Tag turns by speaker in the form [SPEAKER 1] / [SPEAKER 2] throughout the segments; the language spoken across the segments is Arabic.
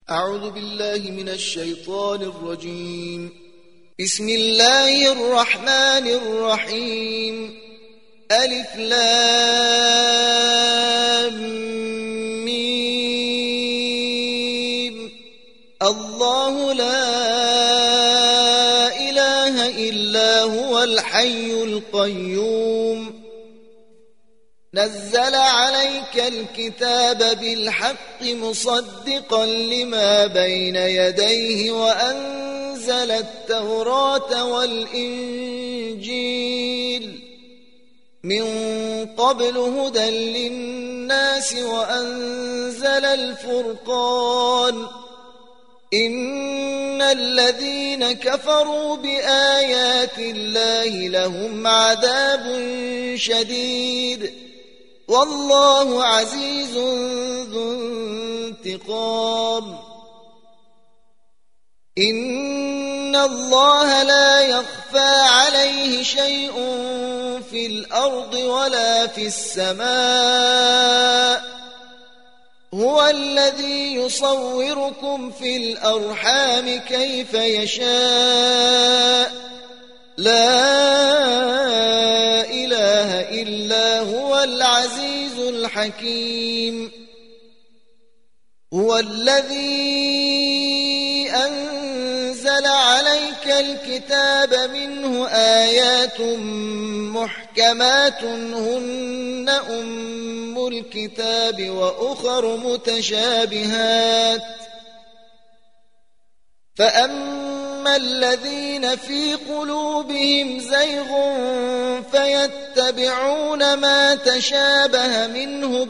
[SPEAKER 1] أعوذ بالله من الشيطان الرجيم. بسم الله الرحمن الرحيم. ألف لام ميم. الله لا إله إلا هو الحي القيوم. نزل عليك الكتاب بالحق مصدقا لما بين يديه وأنزل التوراة والإنجيل من قبل هدى للناس وأنزل الفرقان. إن الذين كفروا بآيات الله لهم عذاب شديد والله عزيز ذو انتقام. إن الله لا يخفى عليه شيء في الأرض ولا في السماء. هو الذي يصوركم في الأرحام كيف يشاء. لا إله إلا هو العزيز الحكيم. هو الذي أنزل عليك الكتاب منه آيات محكمات هن أم الكتاب وأخر متشابهات. فأما الذين في قلوبهم زيغ فيتبعون ما تشابه منه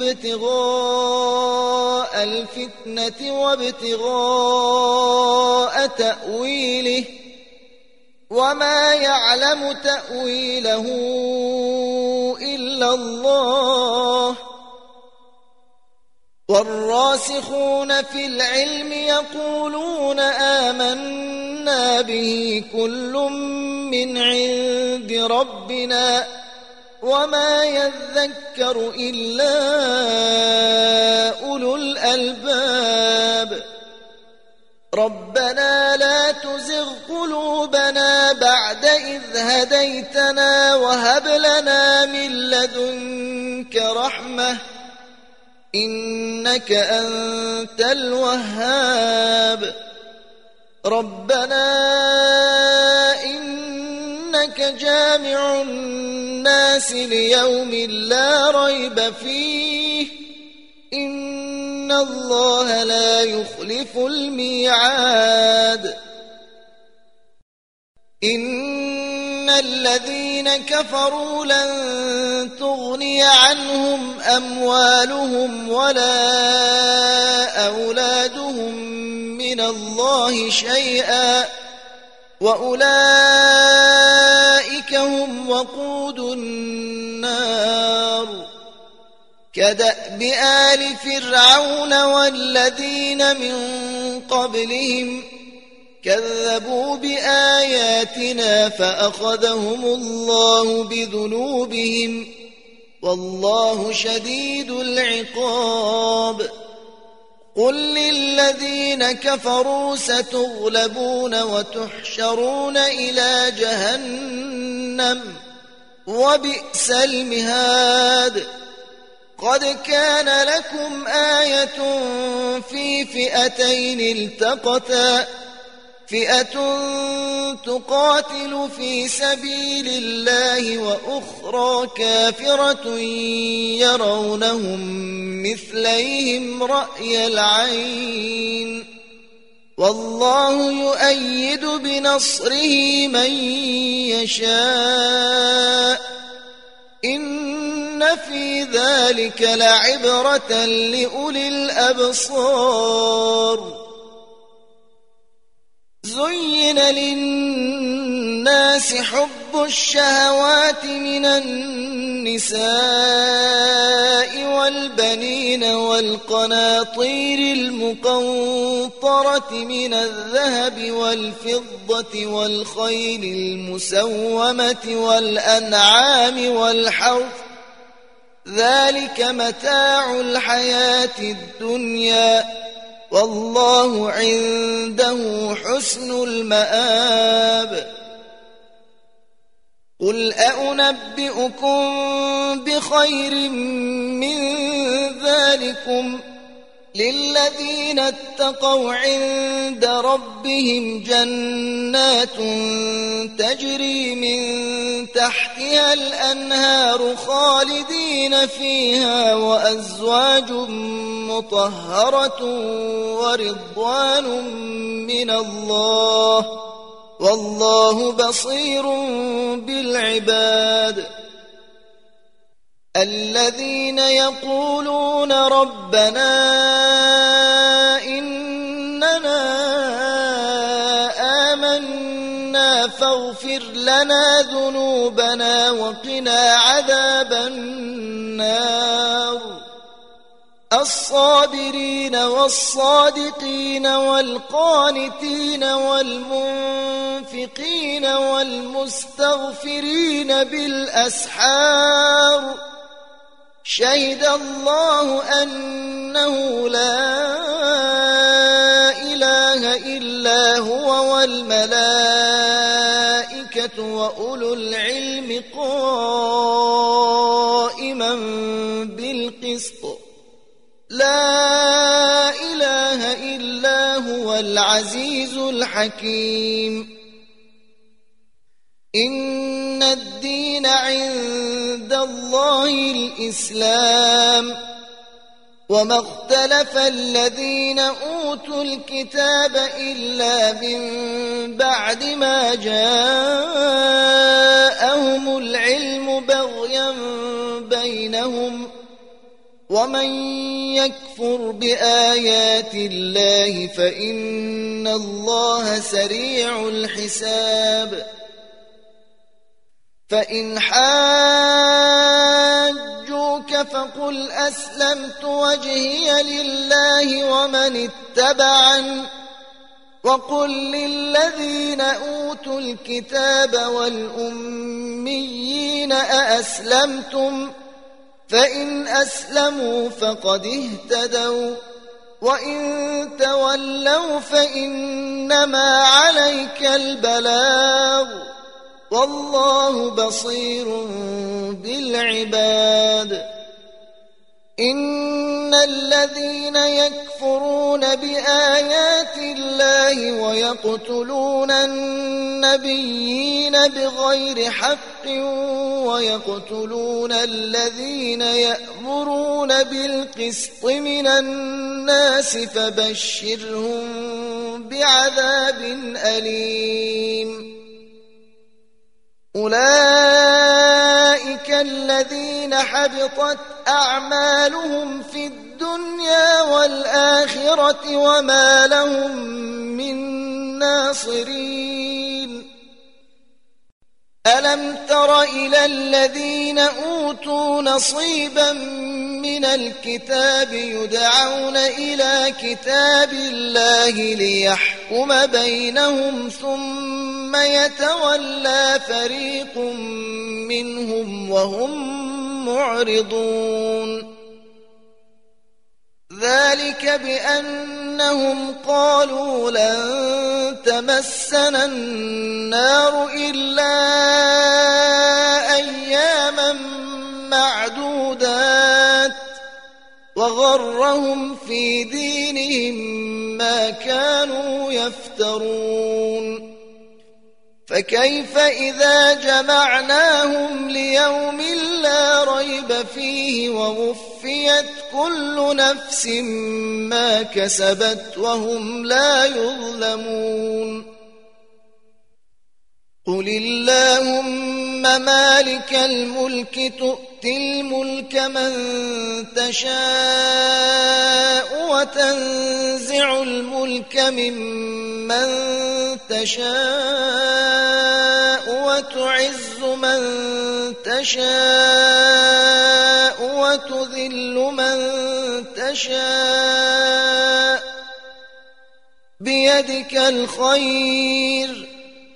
[SPEAKER 1] ابتغاء الفتنة وابتغاء تأويله وما يعلم تأويله إلا الله. والراسخون في العلم يقولون آمنا به كل من عند ربنا وما يذكر إلا أولو الألباب. ربنا لا تزغ قلوبنا بعد إذ هديتنا وهب لنا من لدنك رحمة إنك أنت الوهاب. ربنا إنك جامع الناس ليوم لا ريب فيه إن الله لا يخلف الميعاد. إن الذين كفروا لن تغني عنهم أموالهم ولا أولادهم من الله شيئا وأولئك هم وقود النار. كدأب آل فرعون والذين من قبلهم كذبوا بآياتنا فأخذهم الله بذنوبهم والله شديد العقاب. قل للذين كفروا ستغلبون وتحشرون إلى جهنم وبئس المهاد. قد كان لكم آية في فئتين التقتا فئة تقاتل في سبيل الله وأخرى كافرة يرونهم مثليهم رأي العين والله يؤيد بنصره من يشاء. إن في ذلك لعبرة لأولي الأبصار. زين للناس حب الشهوات من النساء والبنين والقناطير المقنطرة من الذهب والفضة والخيل المسومة والأنعام والحرث ذلك متاع الحياة الدنيا والله عنده حسن المآب. قل أنبئكم بخير من ذلكم للذين اتقوا عند ربهم جنات تجري من تحتها الأنهار خالدين فيها وأزواج مطهرة ورضوان من الله والله بصير بالعباد. الذين يقولون ربنا إننا آمنا فاغفر لنا ذنوبنا وقنا عذاب النار. الصابرين والصادقين والقانتين والمنفقين والمستغفرين بالأسحار. شهد الله أنه لا إله إلا هو والملائكة وأولو العلم قائما بالقسط. لا إله إلا هو العزيز الحكيم. إن الدين عند الله الإسلام وما اختلف الذين أوتوا الكتاب إلا من بعد ما جاءهم العلم بغيا بينهم ومن يكفر بآيات الله فإن الله سريع الحساب. فإن حاجوك فقل أسلمت وجهي لله ومن اتبعن وقل للذين أوتوا الكتاب والأميين أأسلمتم فإن أسلموا فقد اهتدوا وإن تولوا فإنما عليك البلاغ والله بصير بالعباد. إن الذين يكفرون بآيات الله ويقتلون النبيين بغير حق ويقتلون الذين يأمرون بالقسط من الناس فبشرهم بعذاب أليم. أولئك الذين حبطت أعمالهم في الدنيا والآخرة وما لهم من ناصرين. ألم تر إلى الذين أوتوا نصيبا من الكتاب يدعون إلى كتاب الله ليحكم بينهم ثم يتولى فريق منهم وهم معرضون. ذلك بأنهم قالوا لن تمسنا النار إلا أياما معدودات وغرهم في دينهم ما كانوا يفترون. فكيف إذا جمعناهم ليوم لا ريب فيه ووفيت كل نفس ما كسبت وهم لا يظلمون. قل اللهم مالك الملك تؤتي الملك من تشاء وتنزع الملك ممن تشاء وتعز من تشاء وتذل من تشاء بيدك الخير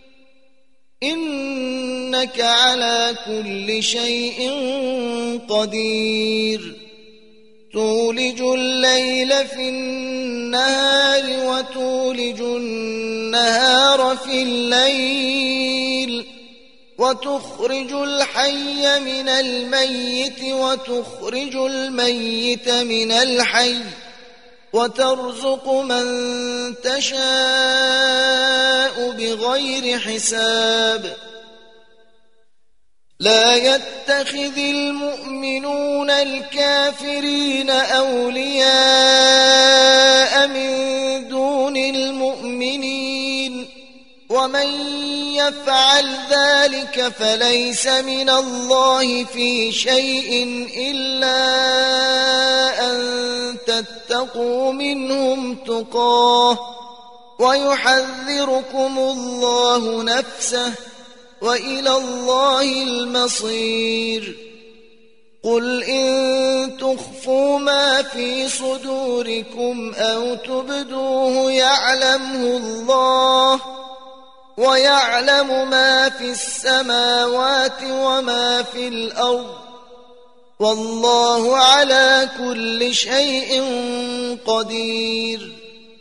[SPEAKER 1] إنك على كل شيء قدير. تولج الليل في النهار وتولج النهار في الليل وتخرج الحي من الميت وتخرج الميت من الحي وترزق من تشاء بغير حساب لا يتخذ المؤمنون الكافرين أولياء من دون المؤمنين ومن يفعل ذلك فليس من الله في شيء إلا أن تتقوا منهم تقاه ويحذركم الله نفسه وإلى الله المصير قل إن تخفوا ما في صدوركم أو تبدوه يعلمه الله ويعلم ما في السماوات وما في الأرض والله على كل شيء قدير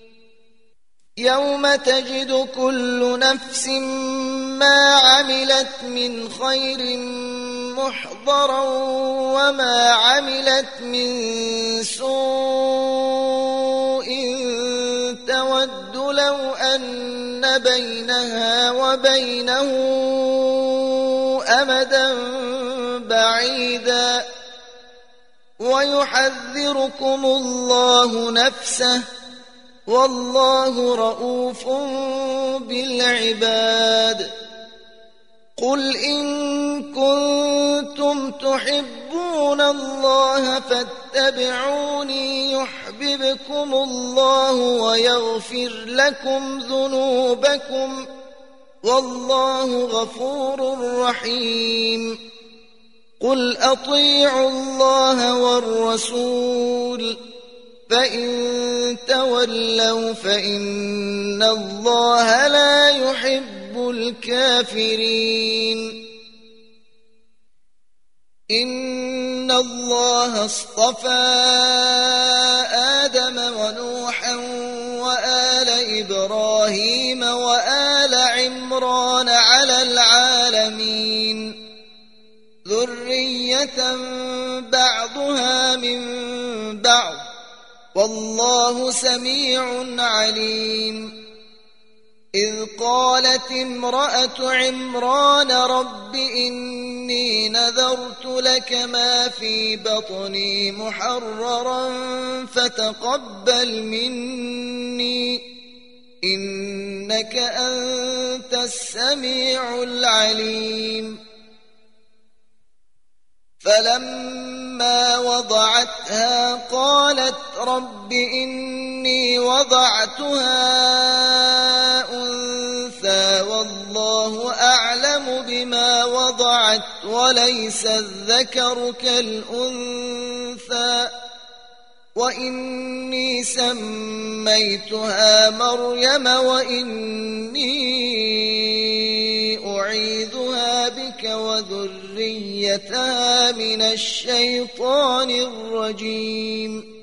[SPEAKER 1] يوم تجد كل نفس ما عملت من خير محضرا وما عملت من سوء تود لو أن بينها وبينه أمدا بعيدا ويحذركم الله نفسه والله رؤوف بالعباد قل إن كنتم تحبون الله فاتبعوني يحببكم الله ويغفر لكم ذنوبكم والله غفور رحيم قل أطيعوا الله والرسول فإن تولوا فإن الله لا يحب الكافرين إن الله اصطفى آدم ونوحا وآل إبراهيم وآل عمران على العالمين ذرية بعضها من بعض والله سميع عليم إذ قالت امرأة عمران رب إني نذرت لك ما في بطني محررا فتقبل مني إنك أنت السميع العليم فلما وضعتها قالت رب إني وضعتها أنثى والله أعلم بما وضعت وليس الذكر كالأنثى وإني سميتها مريم وإني أعيذها بك وذريتها من الشيطان الرجيم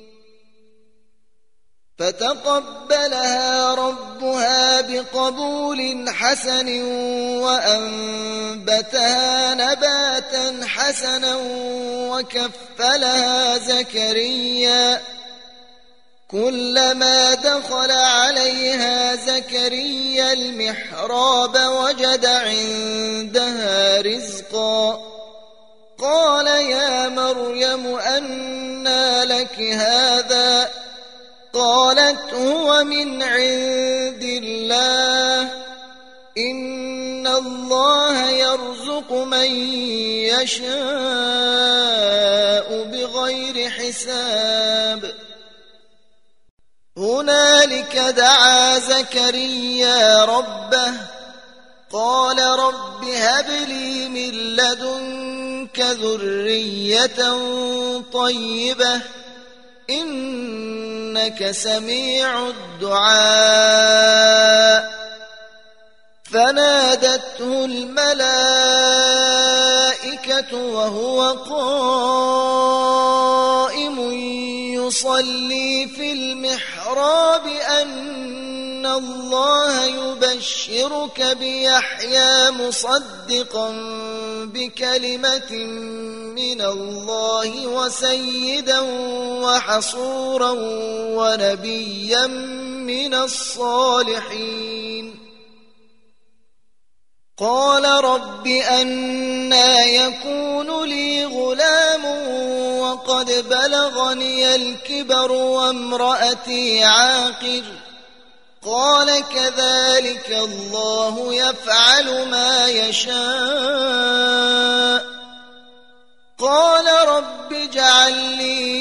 [SPEAKER 1] فتقبلها ربها بقبول حسن وأنبتها نباتا حسنا وكفلها زكريا كلما دخل عليها زكريا المحراب وجد عندها رزقا قال يا مريم أنى لك هذا قالت هو من عند الله إن الله يرزق من يشاء بغير حساب هنالك دعا زكريا ربه قال رب هب لي من لدنك ذرية طيبة إنك سميع الدعاء فنادته الملائكة وهو قائم يصلي في المحراب أن الله يبشرك بيحيى مصدقا بكلمة من الله وسيدا وحصورا ونبيا من الصالحين. قال رب أنى يكون لي غلام وقد بلغني الكبر وامرأتي عاقر؟ قال كذلك الله يفعل ما يشاء. قال رب اجعل لي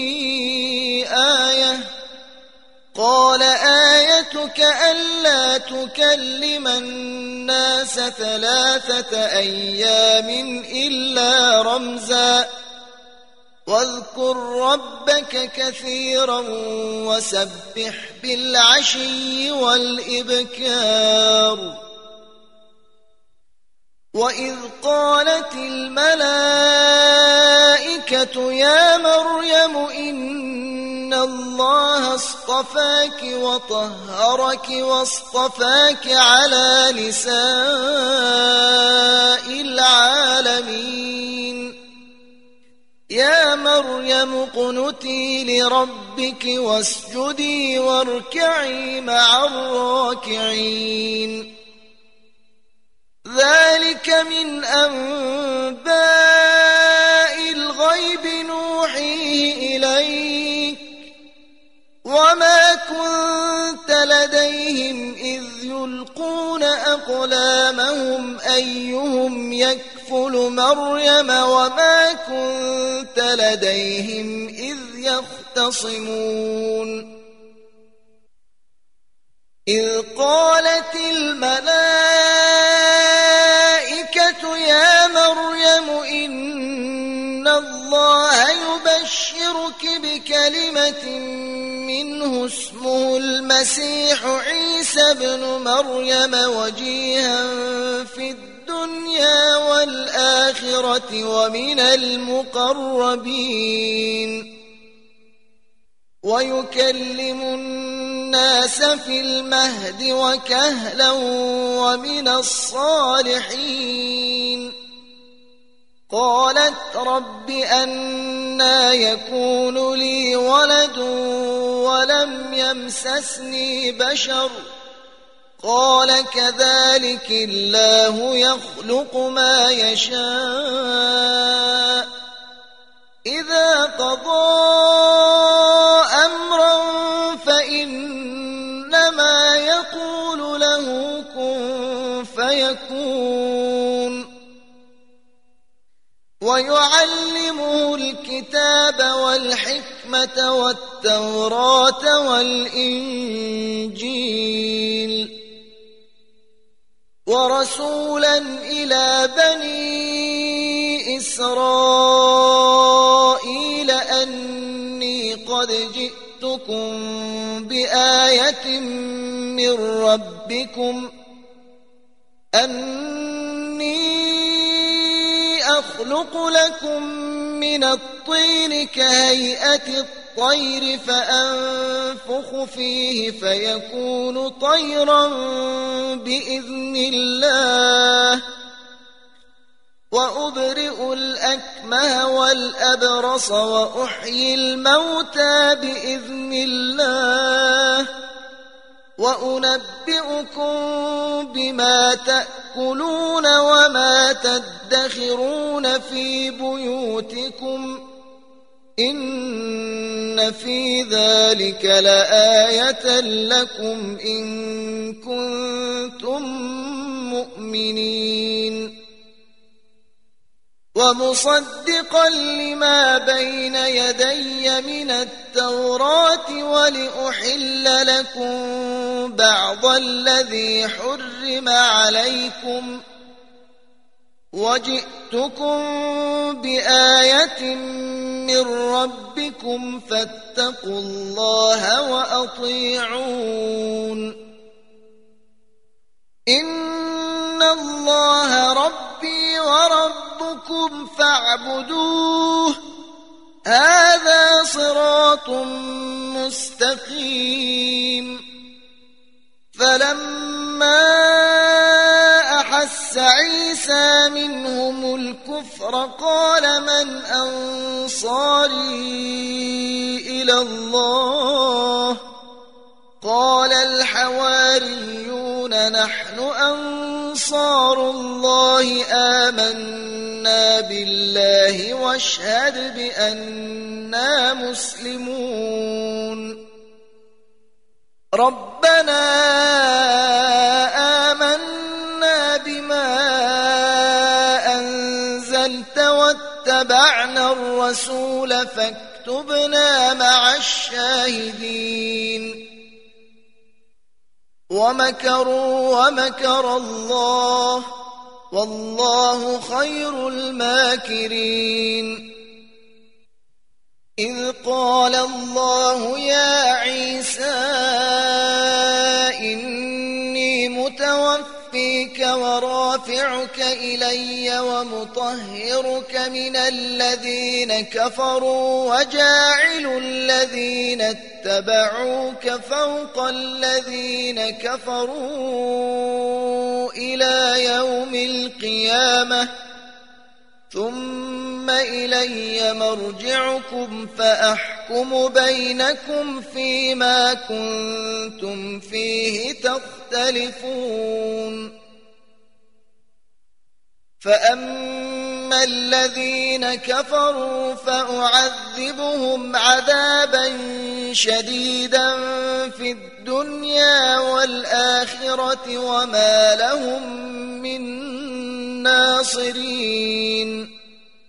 [SPEAKER 1] آية. قال آيتك ألا تكلم الناس 3 أيام إلا رمزا واذكر ربك كثيرا وسبح بالعشي والإبكار. وإذ قالت الملائكة يا مريم إن الله اصطفاك وطهرك واصطفاك على نساء العالمين. يا مريم اقنتي لربك واسجدي واركعي مع الراكعين. ذلك من أنباء الغيب نوحيه إليك وما كنت لديهم إذ يلقون أقلامهم أيهم يكفل مريم وما كنت لديهم إذ يختصمون. إذ قالت الملائكة يا مريم إن الله يبشرك بكلمة منه اسمه المسيح عيسى ابن مريم وجيها في الدنيا والآخرة ومن المقربين ويكلم الناس في المهد وكهلا ومن الصالحين. قالت رب أنى يكون لي ولد ولم يمسسني بشر؟ قال كذلك الله يخلق ما يشاء إذا قضى أمرا فإنما يقول له كن فيكون. ويعلمه الكتاب والحكمة والتوراة والإنجيل ورسولا إلى بني إسرائيل أني قد جئتكم بآية من ربكم أني أخلق لكم من الطين كهيئة الطير فأنفخ فيه فيكون طيرا بإذن الله وأبرئ الأكمه والأبرص وأحيي الموتى بإذن الله وأنبئكم بما تأكلون وما تدخرون في بيوتكم إن في ذلك لآية لكم إن كنتم مؤمنين. ومصدقا لما بين يدي من التوراة ولأحل لكم بعض الذي حرم عليكم وجئتكم بآية من ربكم فاتقوا الله وأطيعون. إن الله ربي وربكم فاعبدوه هذا صراط مستقيم. فلما أحس عيسى منهم الكفر قال من أنصاري إلى الله قال الحواريون نحن أنصار الله آمنا بالله واشهد بأننا مسلمون. ربنا آمنا بما أنزلت واتبعنا الرسول فاكتبنا مع الشاهدين. ومكروا ومكر الله والله خير الماكرين. إذ قال الله يا عيسى إني متوفيك ورافعك إلي ومطهرك من الذين كفروا وجاعل الذين اتبعوك فوق الذين كفروا إلى يوم القيامة ثم إلي مرجعكم فأحكم بينكم فيما كنتم فيه تختلفون. فأما الذين كفروا فأعذبهم عذابا شديدا في الدنيا والآخرة وما لهم من ناصرين.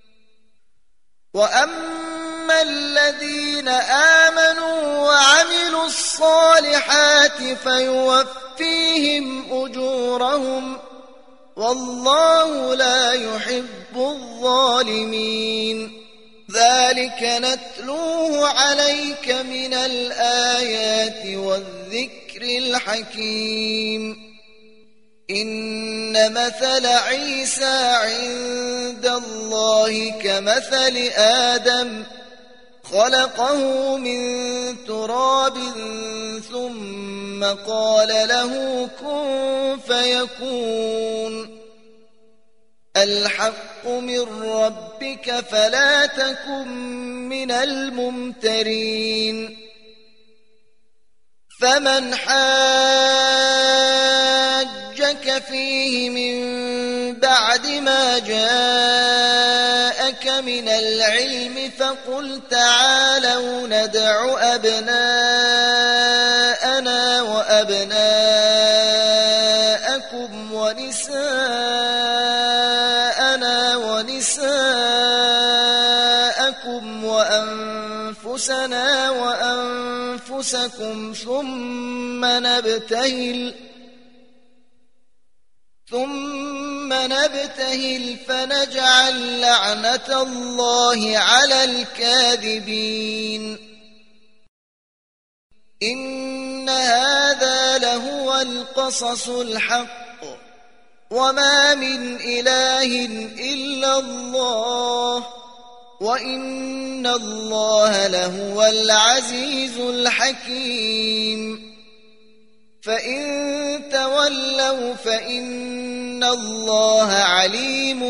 [SPEAKER 1] وأما الذين آمنوا وعملوا الصالحات فيوفيهم أجورهم والله لا يحب الظالمين. ذلك نتلوه عليك من الآيات والذكر الحكيم. إن مثل عيسى عند الله كمثل آدم خلقه من تراب ثم قال له كن فيكون. الحق من ربك فلا تكن من الممترين. فمن حاجك فيه من بعد ما جاءك من العلم فقل تعالوا ندع أبناءنا وأبناءكم ونساءنا ونساءكم وأنفسنا وأنفسكم ثم نبتهل فنجعل لعنة الله على الكاذبين. إن هذا لهو القصص الحق وما من إله إلا الله وإن الله لهو العزيز الحكيم. فإن تولوا فإن الله عليم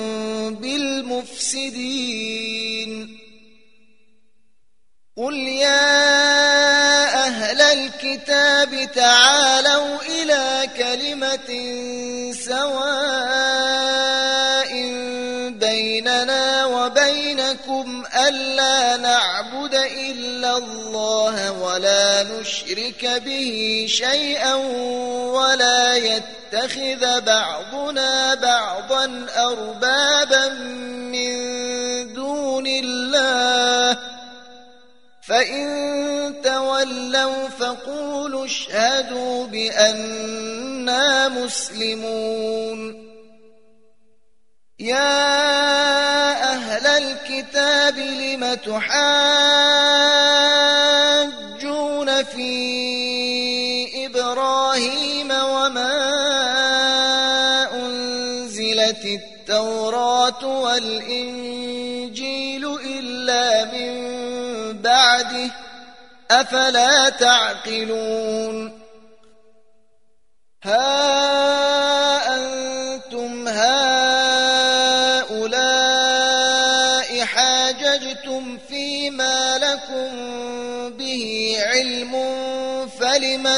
[SPEAKER 1] بالمفسدين. قل يا أهل الكتاب تعالوا إلى كلمة سواء بيننا وبينكم ألا نعبد إلا الله ولا نشرك به شيئا ولا يتخذ بعضنا بعضا أربابا من دون الله. فإن تولوا فقولوا اشهدوا بأننا مسلمون. يا أهل الكتاب لم تحاجون في إبراهيم وما أنزلت التوراة والإنجيل إلا من بعده أفلا تعقلون ها أنتم هؤلاء حاججتم فيما لكم به علم فلم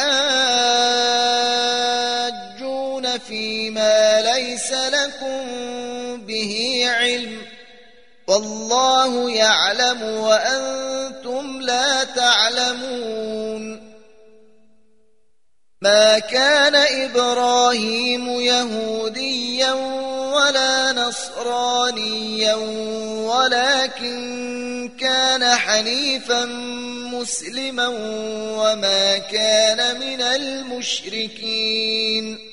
[SPEAKER 1] تحاجون فيما ليس لكم به علم والله يعلم وأنتم لا تعلمون ما كان إبراهيم يهوديا ولا نصرانيا ولكن كان حنيفا مسلما وما كان من المشركين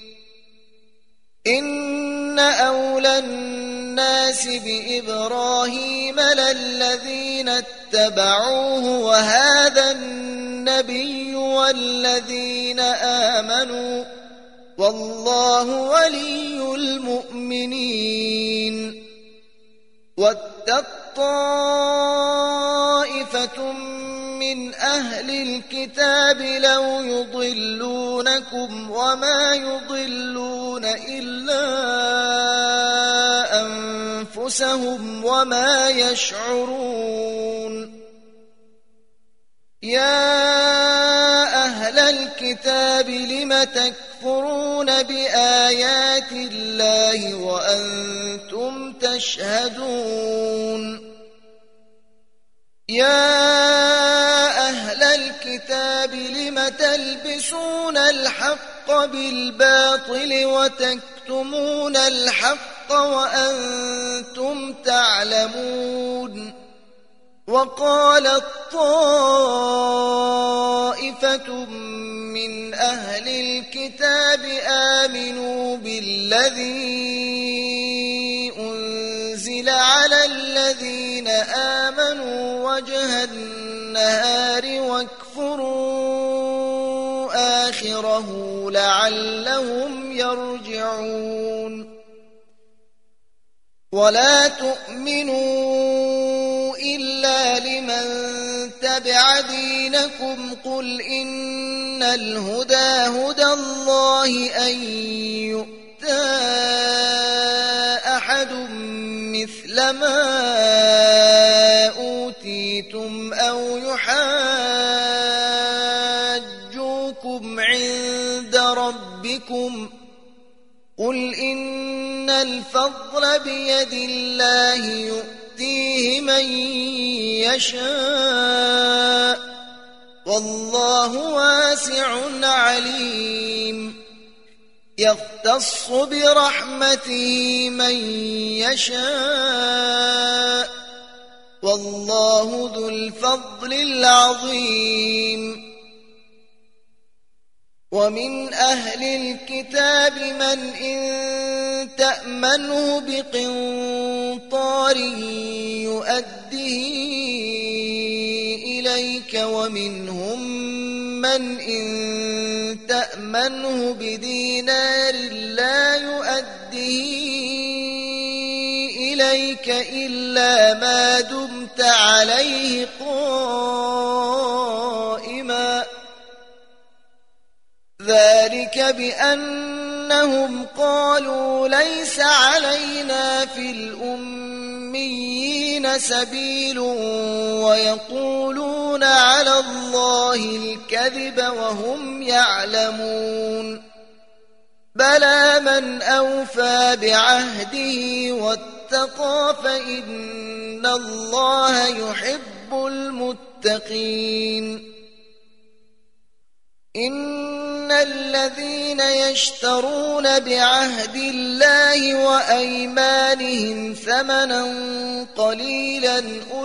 [SPEAKER 1] إن أولى الناس بإبراهيم للذين اتبعوه وهذا النبي والذين آمنوا والله ولي المؤمنين وَدَّت طَّائِفَةٌ من أهل الكتاب لو يضلونكم وما يضلون إلا أنفسهم وما يشعرون يا أهل الكتاب لم تكفرون بآيات الله وأنتم تشهدون يا أهل الكتاب لم تلبسون الحق بالباطل وتكتمون الحق وأنتم تعلمون وقالت طائفة من أهل الكتاب آمنوا بالذي أنزل على الذين آمنوا وجه النهار واكفروا آخره لعلهم يرجعون ولا تؤمنوا إلا لمن تبع دينكم قل إن الهدى هدى الله أن يؤتى أحد مثل ما أوتيتم أو يحاجوكم عند ربكم قل إن الفضل بيد الله يؤتيه من يشاء والله واسع عليم يختص برحمته من يشاء والله ذو الفضل العظيم ومن أهل الكتاب من إن تأمنه بقنطار يؤديه إليك ومنهم من إن تأمنه بدينار لا يؤديه إليك إلا ما دمت عليه قائما ذلك بأنهم قالوا ليس علينا في الأميين سبيل ويقولون على الله الكذب وهم يعلمون بلى من أوفى بعهده واتقى فإن الله يحب المتقين إن الذين يشترون بعهد الله وأيمانهم ثمنا قليلا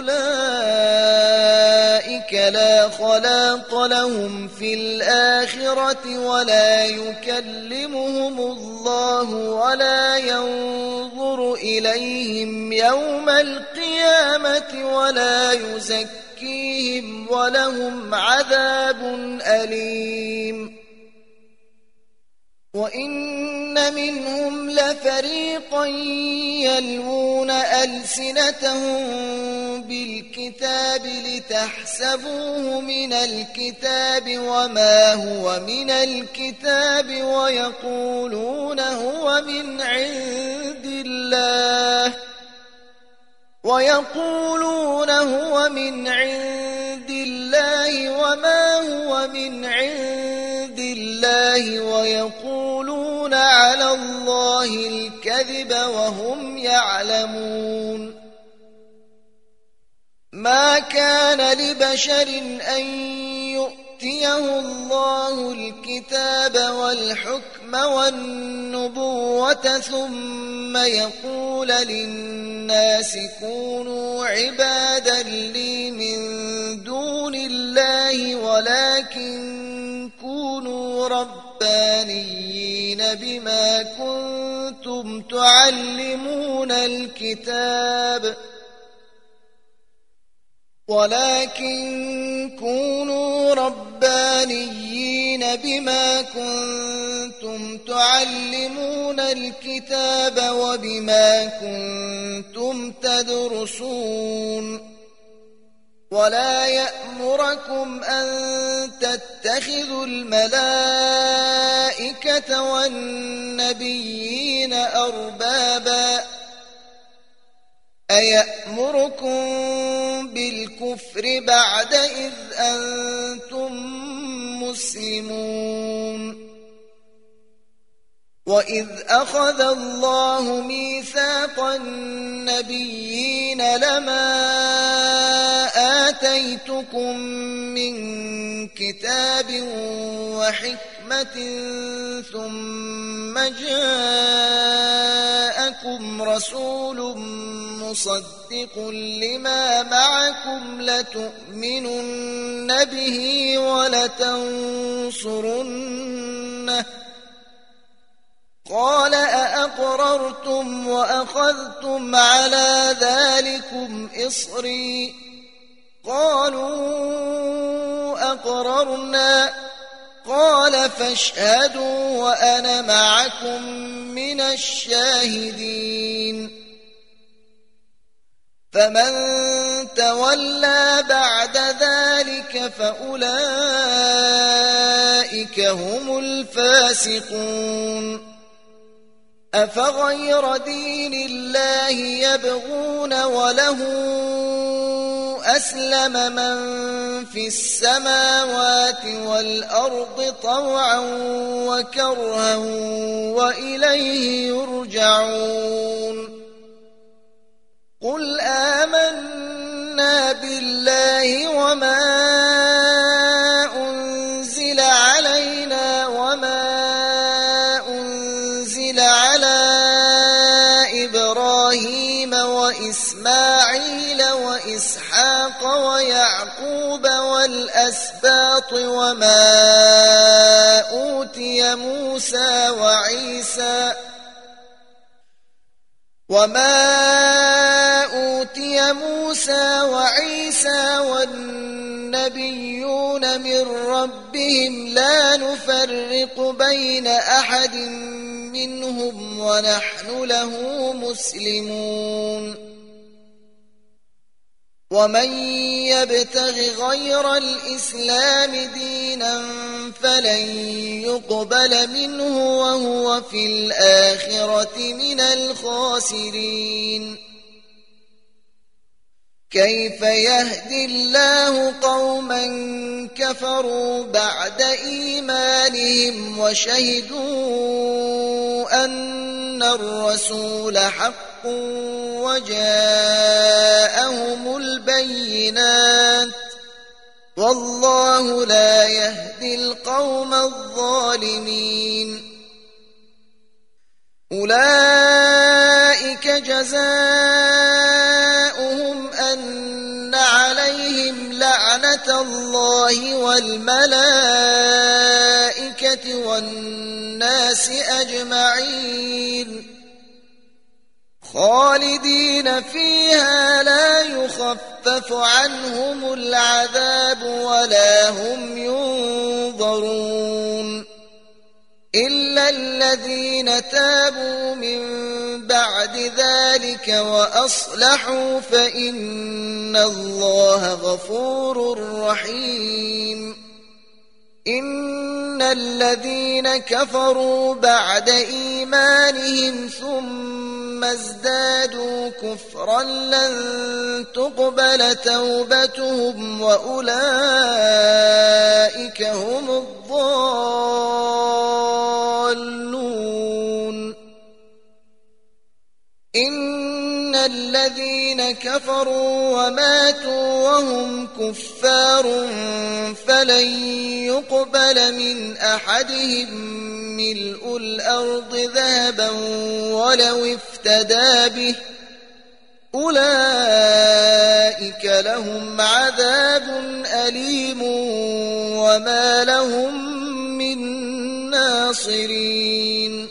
[SPEAKER 1] أولئك لا خلاق لهم في الآخرة ولا يكلمهم الله ولا ينظر إليهم يوم القيامة ولا يزكيهم ولهم عذاب أليم وإن منهم لفريقا يلوون ألسنتهم بالكتاب لتحسبوه من الكتاب وما هو من الكتاب ويقولون هو من عند الله وما هو من عند الله ويقولون على الله الكذب وهم يعلمون. ما كان لبشر أن يؤتيه الله الكتاب والحكم والنبوة ثم يقول للناس كونوا عبادا لي من دون الله ولكن كونوا ربانيين بما كنتم تعلمون الكتاب وبما كنتم تدرسون. ولا يأمركم أن تتخذوا الملائكة والنبيين أربابا أيأمركم بالكفر بعد إذ أنتم مسلمون. وإذ أخذ الله ميثاق النبيين لما آتيتكم من كتاب وحكمة ثم جاءكم رسول مصدق لما معكم لتؤمنن به ولتنصرنه قال أأقررتم وأخذتم على ذلكم إصري قالوا أقررنا قال فاشهدوا وأنا معكم من الشاهدين. فمن تولى بعد ذلك فأولئك هم الفاسقون. أفغير دين الله يبغون وله أسلم من في السماوات والأرض طوعا وكرها وإليه يرجعون. قل آمنا بالله وما أنزل علينا وما أنزل على إبراهيم وإسماعيل وإسحاق ويعقوب والأسباط وما أوتي موسى وعيسى والنبيون من ربهم لا نفرق بين أحد منهم ونحن له مسلمون. ومن يبتغ غير الإسلام دينا فلن يقبل منه وهو في الآخرة من الخاسرين. كيف يهدي الله قوما كفروا بعد إيمانهم وشهدوا أن الرسول حق وجاءهم البينات والله لا يهدي القوم الظالمين. أولئك جزاؤهم أن عليهم لعنة الله والملائكة والناس أجمعين خالدين فيها لا يخفف عنهم العذاب ولا هم ينظرون. إلا الذين تابوا من بعد ذلك وأصلحوا فإن الله غفور رحيم. إن الذين كفروا بعد إيمانهم ثم ازدادوا كفرا لن تقبل توبتهم وأولئك هم الضالون. إن الذين كفروا وماتوا وهم كفار فلن يقبل من أحدهم ملء الأرض ذهبا ولو افتدى به أولئك لهم عذاب أليم وما لهم من ناصرين.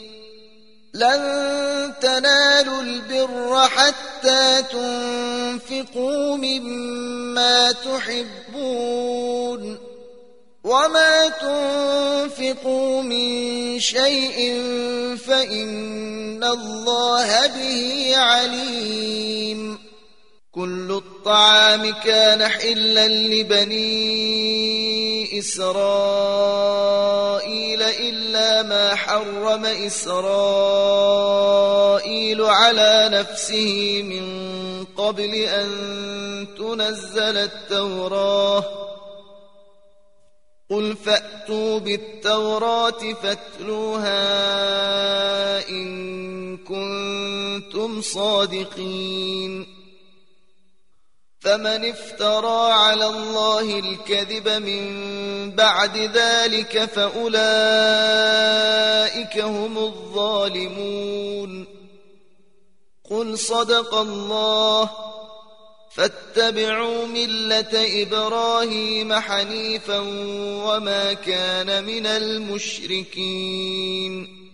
[SPEAKER 1] لن تنالوا البر حتى تنفقوا مما تحبون وما تنفقوا من شيء فإن الله به عليم. كل الطعام كان حلا لبني إسرائيل إلا ما حرم إسرائيل على نفسه من قبل أن تنزل التوراة. قل فأتوا بالتوراة فاتلوها إن كنتم صادقين. فمن افترى على الله الكذب من بعد ذلك فأولئك هم الظالمون. قل صدق الله فاتبعوا ملة إبراهيم حنيفا وما كان من المشركين.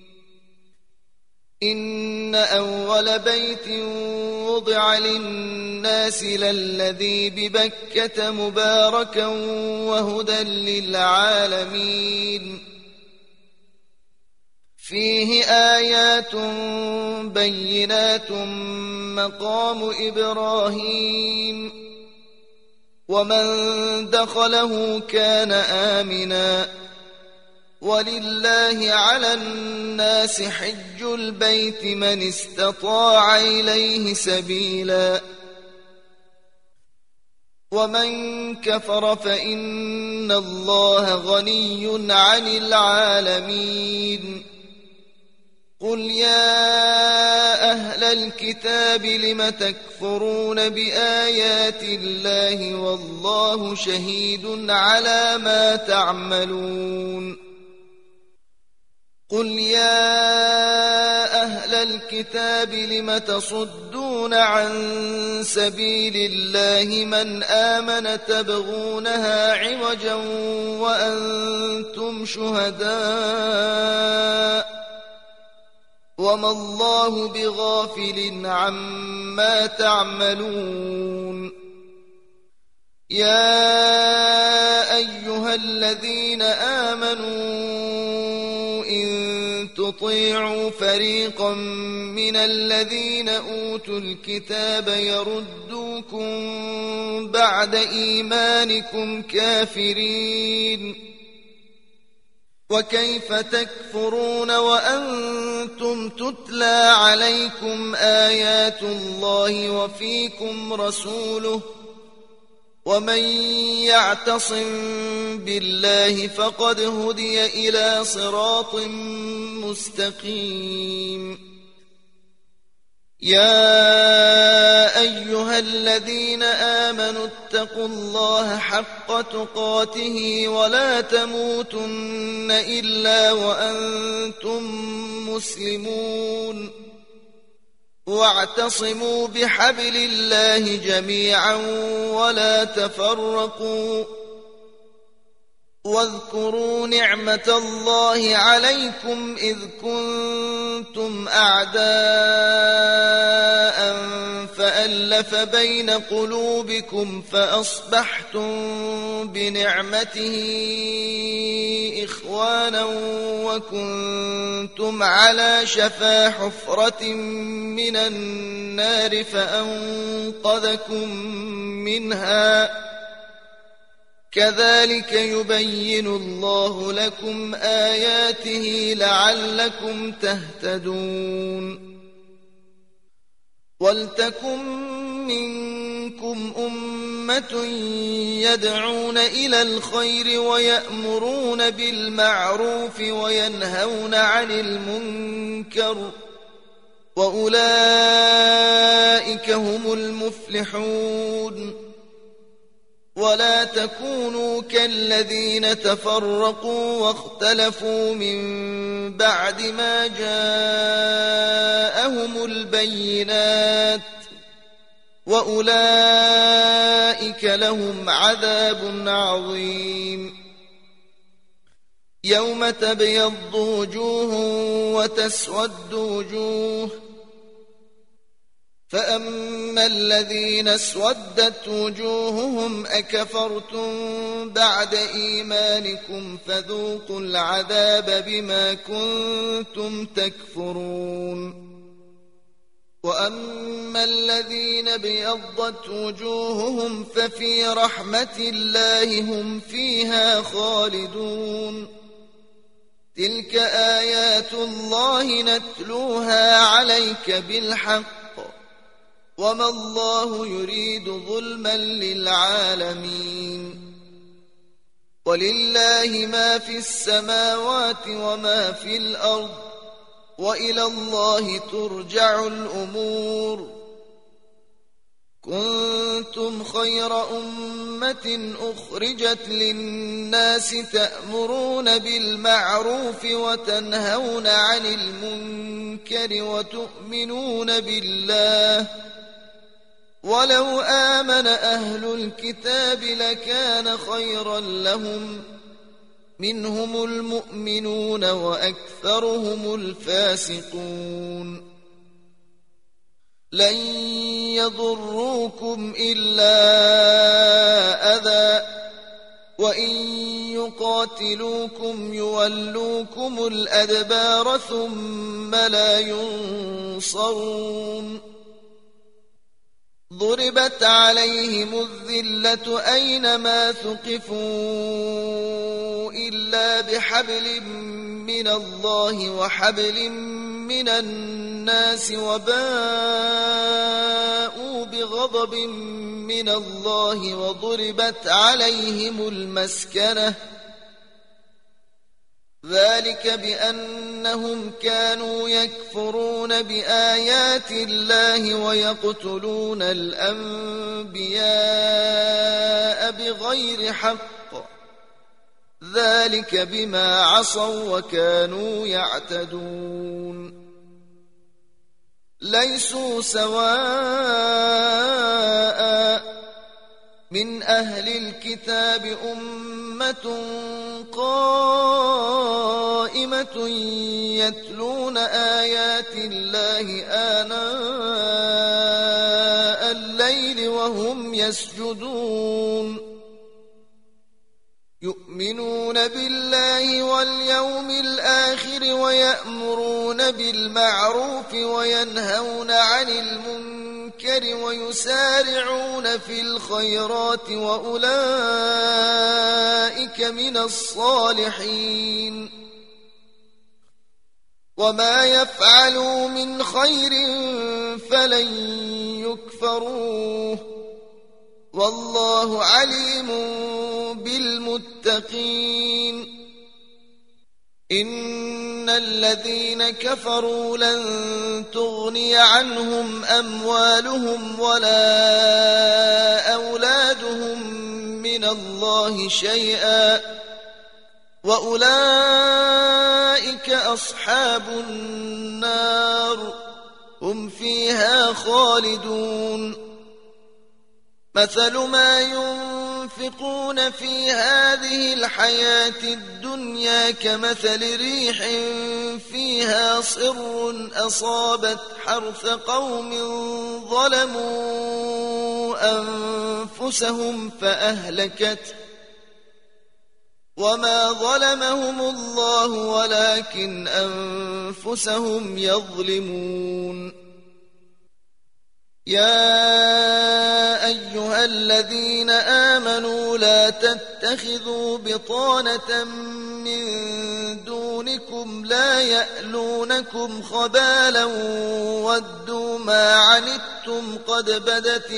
[SPEAKER 1] إن أول بيت وضع للناس للذي ببكة مباركا وهدى للعالمين. فيه آيات بينات مقام إبراهيم ومن دخله كان آمنا ولله على الناس حج البيت من استطاع إليه سبيلا ومن كفر فإن الله غني عن العالمين. قل يا أهل الكتاب لم تكفرون بآيات الله والله شهيد على ما تعملون. قل يا أهل الكتاب لم تصدون عن سبيل الله من آمن تبغونها عوجا وأنتم شهداء وما الله بغافل عما تعملون. يا أيها الذين آمنوا إن تطيعوا فريقا من الذين أوتوا الكتاب يردوكم بعد إيمانكم كافرين وكيف تكفرون وأنتم تتلى عليكم آيات الله وفيكم رسوله ومن يعتصم بالله فقد هدي إلى صراط مستقيم. يا أيها الذين آمنوا اتقوا الله حق تقاته ولا تموتن إلا وأنتم مسلمون واعتصموا بحبل الله جميعا ولا تفرقوا واذكروا نعمة الله عليكم إذ كنتم أعداء فألف فألف بين قلوبكم فأصبحتم بنعمته إخوانا وكنتم على شفا حفرة من النار فأنقذكم منها كذلك يبين الله لكم آياته لعلكم تهتدون ولتكن منكم أمة يدعون إلى الخير ويأمرون بالمعروف وينهون عن المنكر وأولئك هم المفلحون ولا تكونوا كالذين تفرقوا واختلفوا من بعد ما جاءهم البينات وأولئك لهم عذاب عظيم يوم تبيض وجوه وتسود وجوه فأما الذين اسودت وجوههم أكفرتم بعد إيمانكم فذوقوا العذاب بما كنتم تكفرون وأما الذين ابيضت وجوههم ففي رحمة الله هم فيها خالدون تلك آيات الله نتلوها عليك بالحق وما الله يريد ظلما للعالمين ولله ما في السماوات وما في الأرض وإلى الله ترجع الأمور كنتم خير أمة أخرجت للناس تأمرون بالمعروف وتنهون عن المنكر وتؤمنون بالله ولو آمن أهل الكتاب لكان خيرا لهم منهم المؤمنون وأكثرهم الفاسقون لن يضروكم إلا أذى وإن يقاتلوكم يولوكم الأدبار ثم لا ينصرون ضربت عليهم الذلة أينما ثقفوا إلا بحبل من الله وحبل من الناس وباءوا بغضب من الله وضربت عليهم المسكنة ذلك بأنهم كانوا يكفرون بآيات الله ويقتلون الأنبياء بغير حق ذلك بما عصوا وكانوا يعتدون ليسوا سواء من أهل الكتاب أمة قائمة يتلون آيات الله آناء الليل وهم يسجدون يؤمنون بالله واليوم الآخر ويأمرون بالمعروف وينهون عن المنكر ويسارعون في الخيرات وأولئك من الصالحين وما يفعلوا من خير فلن يكفروه والله عليم بالمتقين إن الذين كفروا لن تغني عنهم أموالهم ولا أولادهم من الله شيئا وأولئك أصحاب النار هم فيها خالدون مثل ما ينفقون ينفقون في هذه الحياة الدنيا كمثل ريح فيها صر أصابت حرث قوم ظلموا أنفسهم فأهلكت وما ظلمهم الله ولكن أنفسهم يظلمون. يا أيها الذين آمنوا لا تتخذوا بطانة من دونكم لا يألونكم خبالا ودوا ما عنتم قد بدت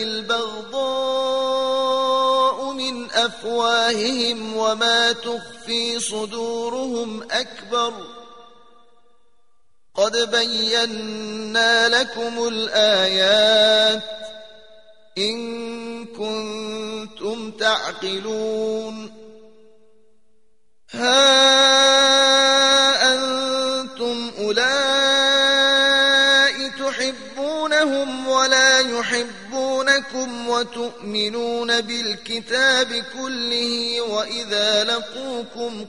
[SPEAKER 1] البغضاء من أفواههم وما تخفي صدورهم أكبر قد بينا لكم الآيات إن كنتم تعقلون. ها أنتم أولئك تحبونهم ولا يحبونكم وتؤمنون بالكتاب كله وإذا لقوكم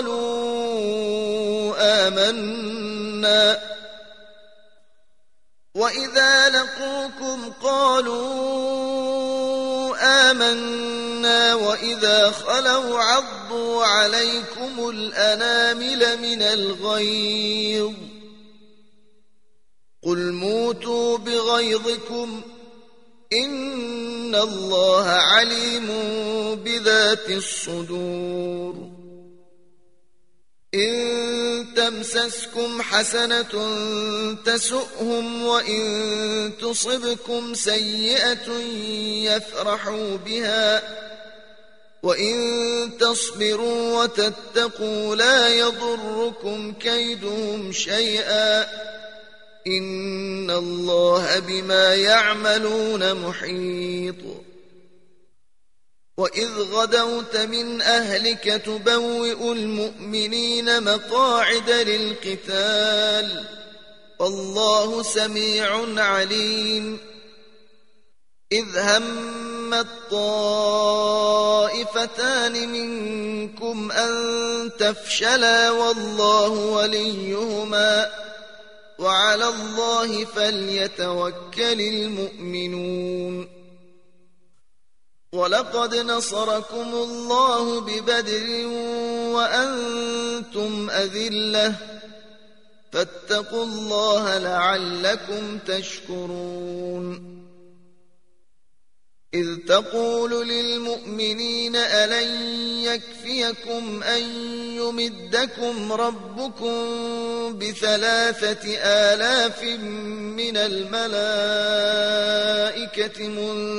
[SPEAKER 1] قالوا آمنا وإذا خلوا عضوا عليكم الأنامل من الغيظ قل موتوا بغيظكم إن الله عليم بذات الصدور. إن تمسسكم حسنة تسؤهم وإن تصبكم سيئة يفرحوا بها وإن تصبروا وتتقوا لا يضركم كيدهم شيئا إن الله بما يعملون محيط. وإذ غدوت من أهلك تبوئ المؤمنين مقاعد للقتال والله سميع عليم. إذ هم الطائفتان منكم أن تفشلا والله وليهما وعلى الله فليتوكل المؤمنون. ولقد نصركم الله ببدر وأنتم أذلة فاتقوا الله لعلكم تشكرون. إذ تقول للمؤمنين ألن يكفيكم أن يمدكم ربكم ب3,000 من الملائكة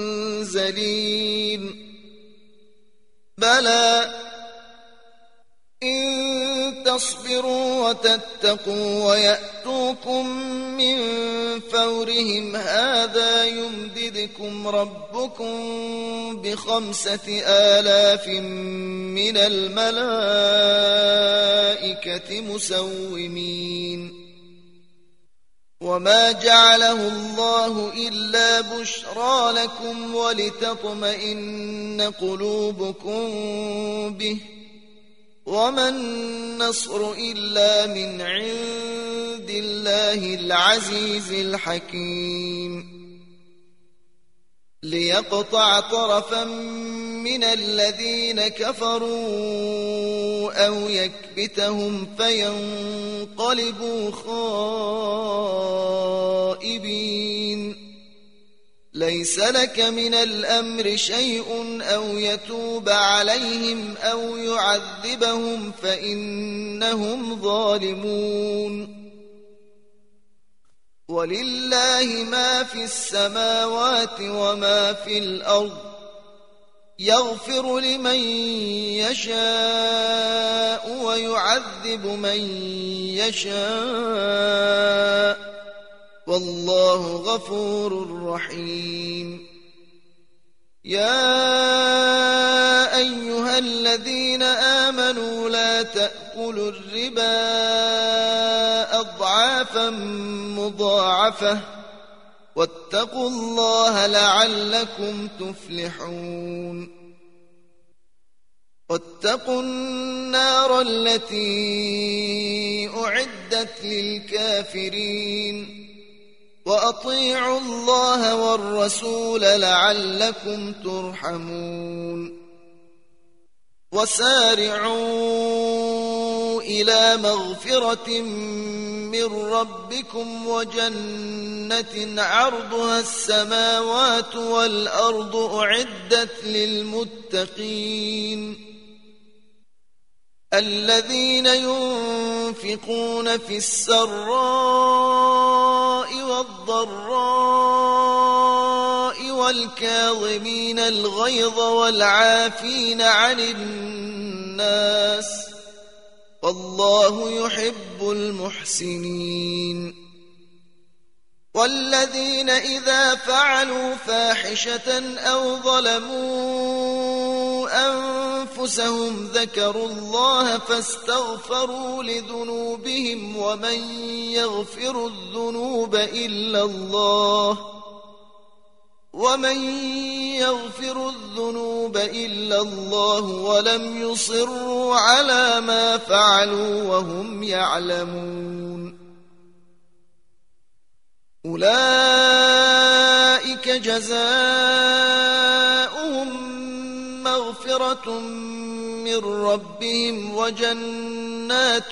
[SPEAKER 1] منزلين بلى إن تصبروا وتتقوا ويأتوكم من فورهم هذا يمددكم ربكم ب5,000 من الملائكة مسومين. وما جعله الله إلا بشرى لكم ولتطمئن قلوبكم به وما النصر إلا من عند الله العزيز الحكيم. ليقطع طرفا من الذين كفروا أو يكبتهم فينقلبوا خائبين. ليس لك من الأمر شيء أو يتوب عليهم أو يعذبهم فإنهم ظالمون. ولله ما في السماوات وما في الأرض يغفر لمن يشاء ويعذب من يشاء والله غفور رحيم. يا أيها الذين آمنوا لا تأكلوا الربا أضعافا مضاعفة واتقوا الله لعلكم تفلحون. واتقوا النار التي أعدت للكافرين وأطيعوا الله والرسول لعلكم ترحمون وسارعوا إلى مغفرة من ربكم وجنة عرضها السماوات والأرض أعدت للمتقين الذين ينفقون في السراء والضراء والكاظمين الغيظ والعافين عن الناس والله يحب المحسنين والذين إذا فعلوا فاحشة أو ظلموا أنفسهم ذكروا الله فاستغفروا لذنوبهم ومن يغفر الذنوب إلا الله ولم يصروا على ما فعلوا وهم يعلمون أولئك جزاؤهم مغفرة من ربهم وجنات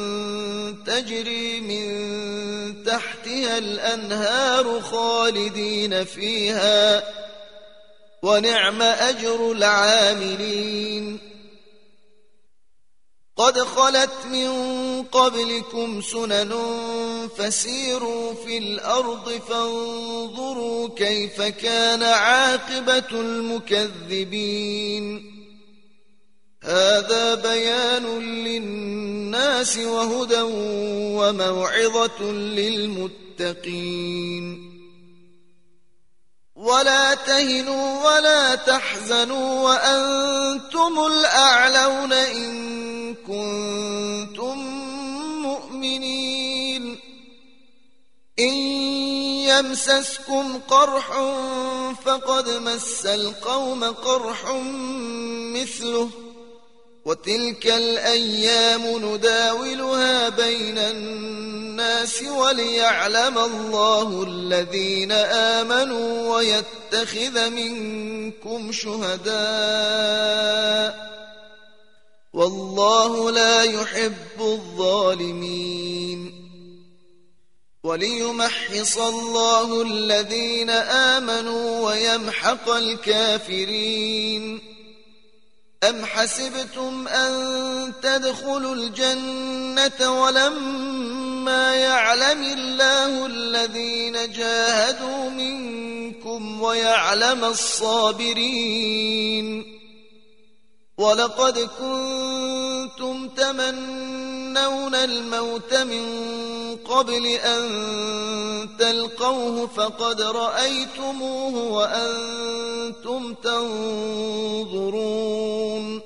[SPEAKER 1] تجري من تحتها الأنهار خالدين فيها ونعم أجر العاملين قد خلت من قبلكم سنن فسيروا في الأرض فانظروا كيف كان عاقبة المكذبين هذا بيان للناس وهدى وموعظة للمتقين ولا تهنوا ولا تحزنوا وأنتم الأعلون إن كنتم مؤمنين إن يمسسكم قرح فقد مس القوم قرح مثله وتلك الأيام نداولها بين الناس وليعلم الله الذين آمنوا ويتخذ منكم شهداء والله لا يحب الظالمين وليمحص الله الذين آمنوا ويمحق الكافرين أم حسبتم أن تدخلوا الجنة ولما يعلم الله الذين جاهدوا منكم ويعلم الصابرين ولقد كنتم تمنون الموت من قبل أن تلقوه فقد رأيتموه وأنتم تنظرون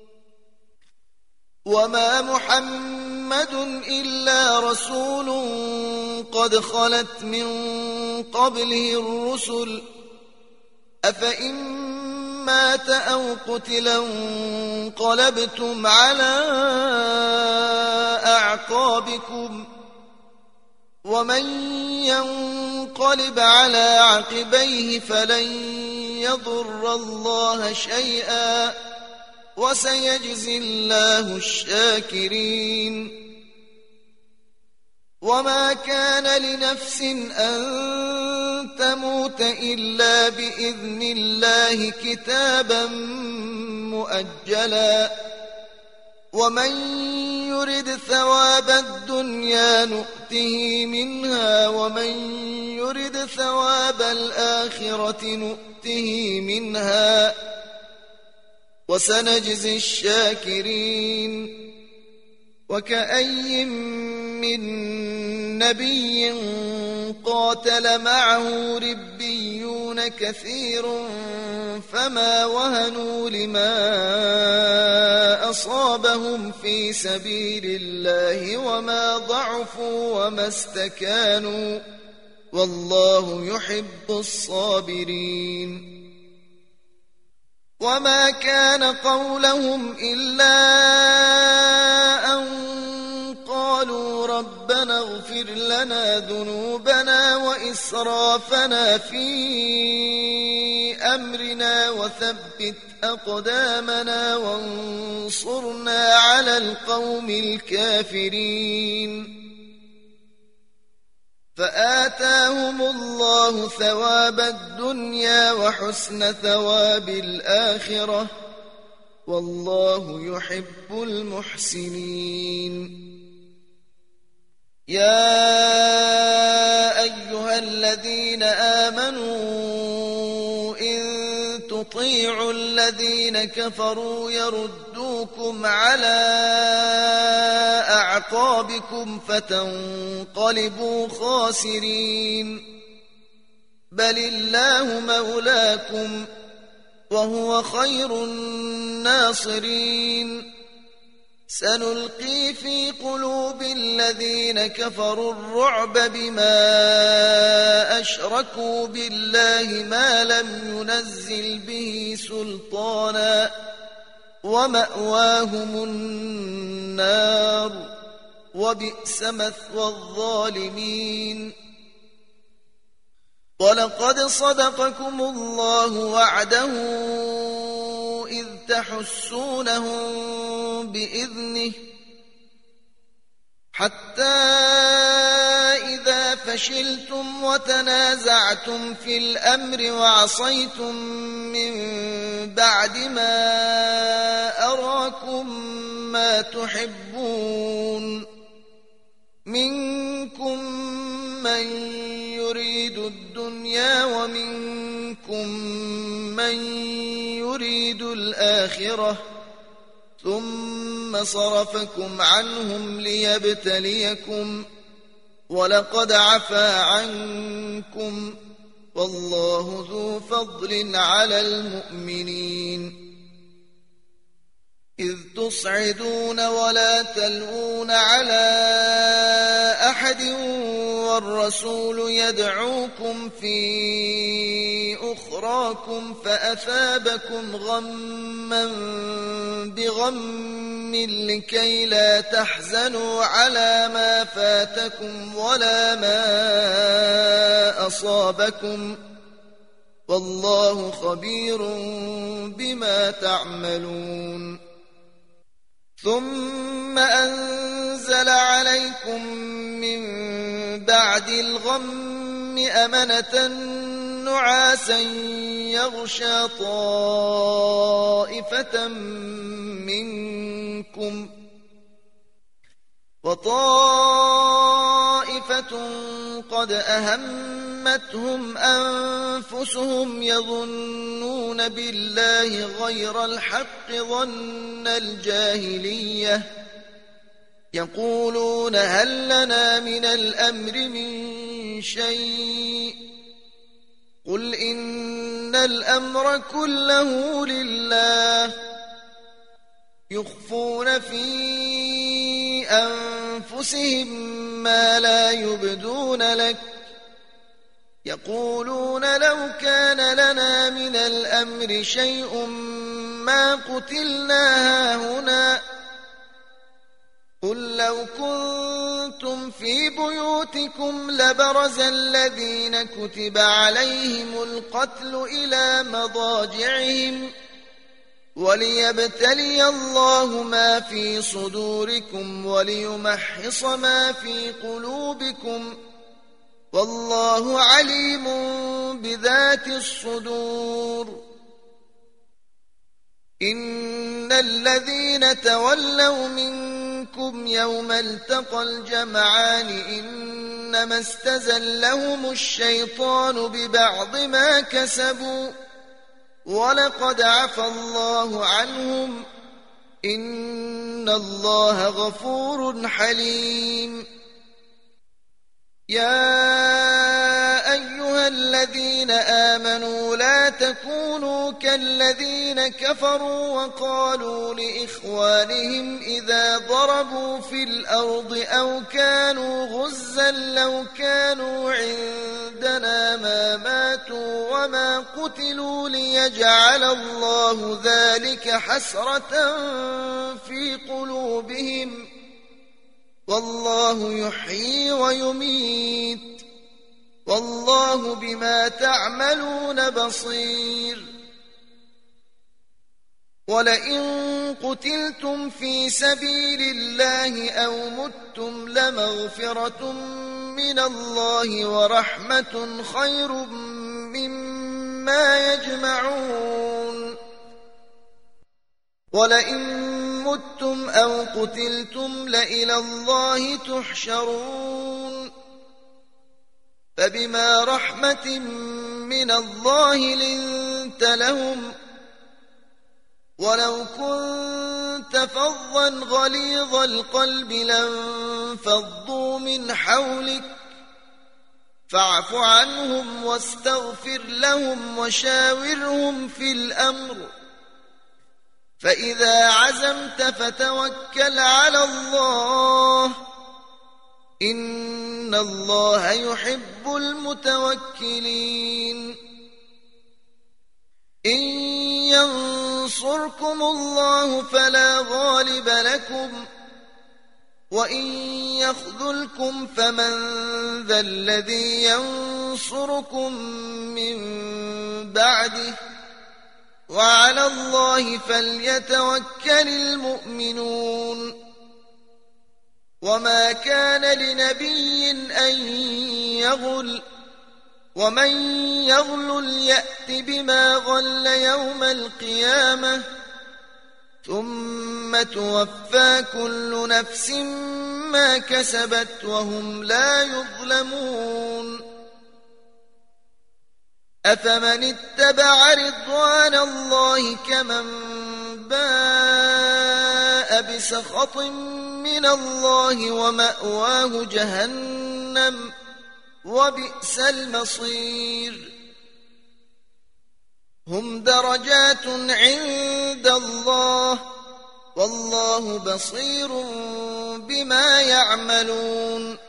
[SPEAKER 1] وما محمد إلا رسول قد خلت من قبله الرسل أفإن مات أو قتلا انقلبتم على أعقابكم ومن ينقلب على عقبيه فلن يضر الله شيئا وسيجزي الله الشاكرين وما كان لنفس أن تموت إلا بإذن الله كتابا مؤجلا ومن يرد ثواب الدنيا نؤته منها ومن يرد ثواب الآخرة نؤته منها وسنجزي الشاكرين وكأي من نبي قاتل معه ربيون كثير فما وهنوا لما أصابهم في سبيل الله وما ضعفوا وما استكانوا والله يحب الصابرين وما كان قولهم إلا أن قالوا ربنا اغفر لنا ذنوبنا وإسرافنا في أمرنا وثبت أقدامنا وانصرنا على القوم الكافرين. فآتاهم الله ثواب الدنيا وحسن ثواب الآخرة، والله يحب المحسنين. يا أيها الذين آمنوا إن تطيعوا الذين كفروا يردوكم على أعقابكم فتنقلبوا خاسرين. بل الله مولاكم وهو خير الناصرين. سنلقي في قلوب الذين كفروا الرعب بما أشركوا بالله ما لم ينزل به سلطانا ومأواهم النار وبئس مثوى الظالمين. ولقد صدقكم الله وعده إذ تحسونهم بإذنه حتى إذا فشلتم وتنازعتم في الأمر وعصيتم من بعد ما أراكم ما تحبون منكم من يريد الدنيا ومنكم من يريد الآخرة ثم صرفكم عنهم ليبتليكم ولقد عفا عنكم والله ذو فضل على المؤمنين. إذ تصعدون ولا تلوون على أحد والرسول يدعوكم في أخراكم فأثابكم غما بغم لكي لا تحزنوا على ما فاتكم ولا ما أصابكم والله خبير بما تعملون. ثم أنزل عليكم من بعد الغم أمنة نعاسا يغشى طائفة منكم وطائفة قد أهمتهم أنفسهم يظنون بالله غير الحق ظن الجاهلية يقولون هل لنا من الأمر من شيء قل إن الأمر كله لله يخفون في أنفسهم ما لا يبدون لك يقولون لو كان لنا من الأمر شيء ما قتلنا هاهنا قل لو كنتم في بيوتكم لبرز الذين كتب عليهم القتل إلى مضاجعهم وليبتلي الله ما في صدوركم وليمحص ما في قلوبكم والله عليم بذات الصدور. إن الذين تولوا منكم يوم التقى الجمعان إنما استزلهم الشيطان ببعض ما كسبوا ولقد عفى الله عنهم إن الله غفور حليم. يا أيها الذين آمنوا لا تكونوا كالذين كفروا وقالوا لإخوانهم إذا ضربوا في الأرض أو كانوا غزا لو كانوا عندنا ما ماتوا وما قتلوا ليجعل الله ذلك حسرة في قلوبهم والله يحيي ويميت والله بما تعملون بصير. ولئن قتلتم في سبيل الله أو متم لمغفرة من الله ورحمة خير مما يجمعون. ولئن متم أو قتلتم لإلى الله تحشرون. فبما رحمة من الله لنت لهم ولو كنت فظا غليظ القلب لانفضوا من حولك فاعف عنهم واستغفر لهم وشاورهم في الأمر فإذا عزمت فتوكل على الله إن الله يحب المتوكلين. إن ينصركم الله فلا غالب لكم وإن يخذلكم فمن ذا الذي ينصركم من بعده وعلى الله فليتوكل المؤمنون. وما كان لنبي أن يغل ومن يغلل يأت بما غل يوم القيامة ثم توفى كل نفس ما كسبت وهم لا يظلمون. أفمن اتبع رضوان الله كمن باء بسخط من الله ومأواه جهنم وبئس المصير. هم درجات عند الله والله بصير بما يعملون.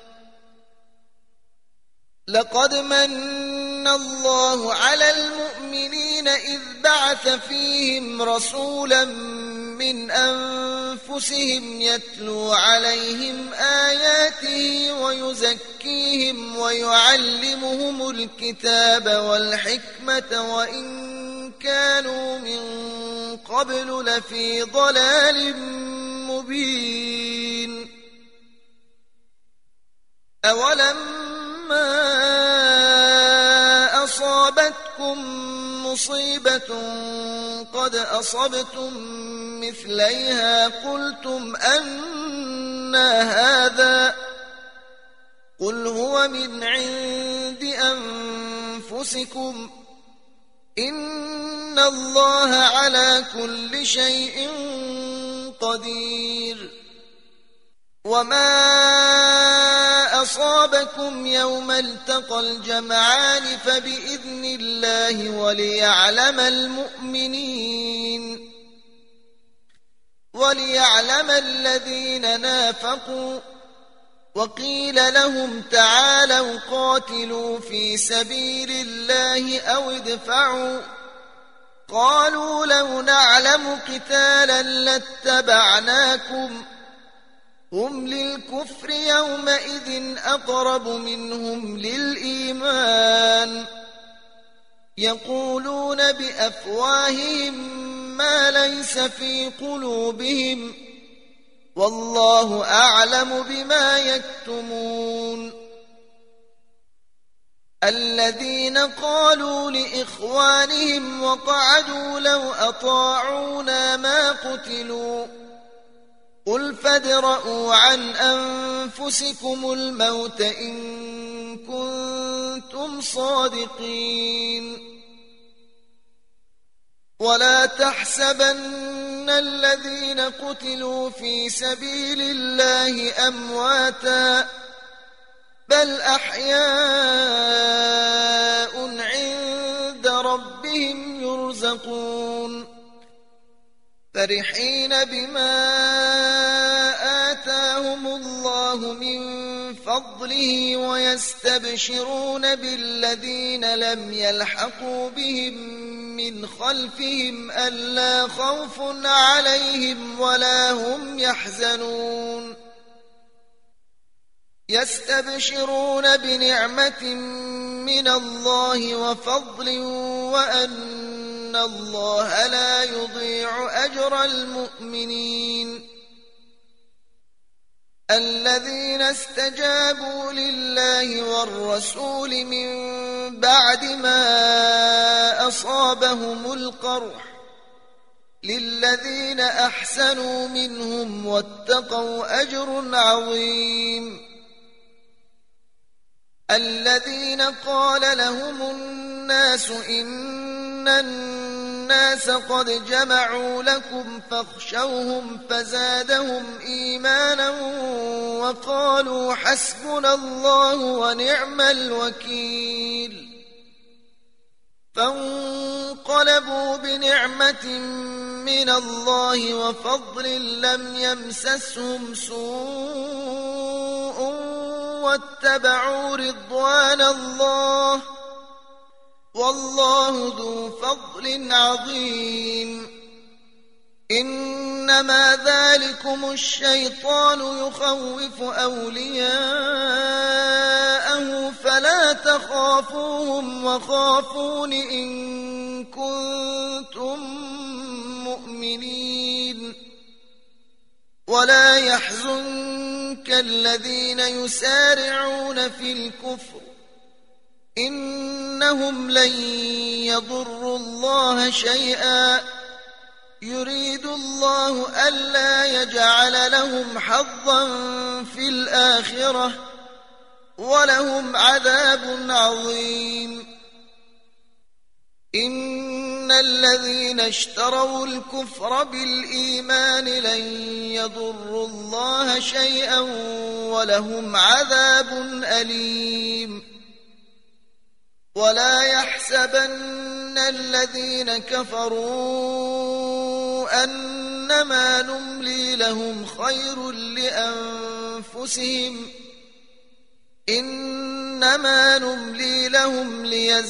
[SPEAKER 1] لقد من الله على المؤمنين إذ بعث فيهم رسولا من أنفسهم يتلو عليهم آياته ويزكيهم ويعلمهم الكتاب والحكمة وإن كانوا من قبل لفي ضلال مبين. أولما أصابتكم مصيبة قد أصبتم مثليها قلتم أنى هذا قل هو من عند أنفسكم إن الله على كل شيء قدير. وما أصابكم يوم التقى الجمعان فبإذن الله وليعلم الذين نافقوا وقيل لهم تعالوا قاتلوا في سبيل الله أو ادفعوا قالوا لو نعلم قتالا لاتبعناكم هم للكفر يومئذ أقرب منهم للإيمان يقولون بأفواههم ما ليس في قلوبهم والله أعلم بما يكتمون. الذين قالوا لإخوانهم وقعدوا لو أطاعونا ما قتلوا قل فادرءوا عن أنفسكم الموت إن كنتم صادقين. ولا تحسبن الذين قتلوا في سبيل الله أمواتا بل أحياء ينطقون فرحين بما آتاهم الله من فضله ويستبشرون بالذين لم يلحقوا بهم من خلفهم ألا خوف عليهم ولا هم يحزنون يستبشرون بنعمة من الله وفضل وأن الله لا يضيع أجر المؤمنين الذين استجابوا لله والرسول من بعد ما أصابهم القرح للذين أحسنوا منهم واتقوا أجر عظيم الذين قال لهم الناس إن الناس قد جمعوا لكم فاخشوهم فزادهم إيمانا وقالوا حسبنا الله ونعم الوكيل فانقلبوا بنعمة من الله وفضل لم يمسسهم سوء واتبعوا رضوان الله والله ذو فضل عظيم إنما ذلكم الشيطان يخوف أولياءه فلا تخافوهم وخافون إن كنتم مؤمنين ولا يحزنك الذين يسارعون في الكفر إنهم لن يضروا الله شيئا يريد الله ألا يجعل لهم حظا في الآخرة ولهم عذاب عظيم إن الذين اشتروا الكفر بالإيمان لن يضروا الله شيئا ولهم عذاب أليم ولا يحسبن الذين كفروا أنما نملي لهم خير لأنفسهم إنما نملي لهم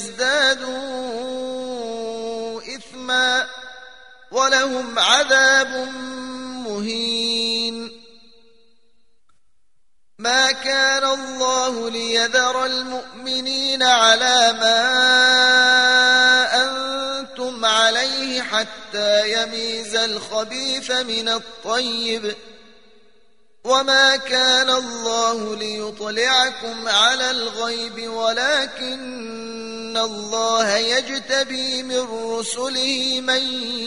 [SPEAKER 1] ليزدادوا إثما ولهم عذاب مهين ما كان الله ليذر المؤمنين على ما أنتم عليه حتى يميز الخبيث من الطيب وما كان الله ليطلعكم على الغيب ولكن الله يجتبي من رسله من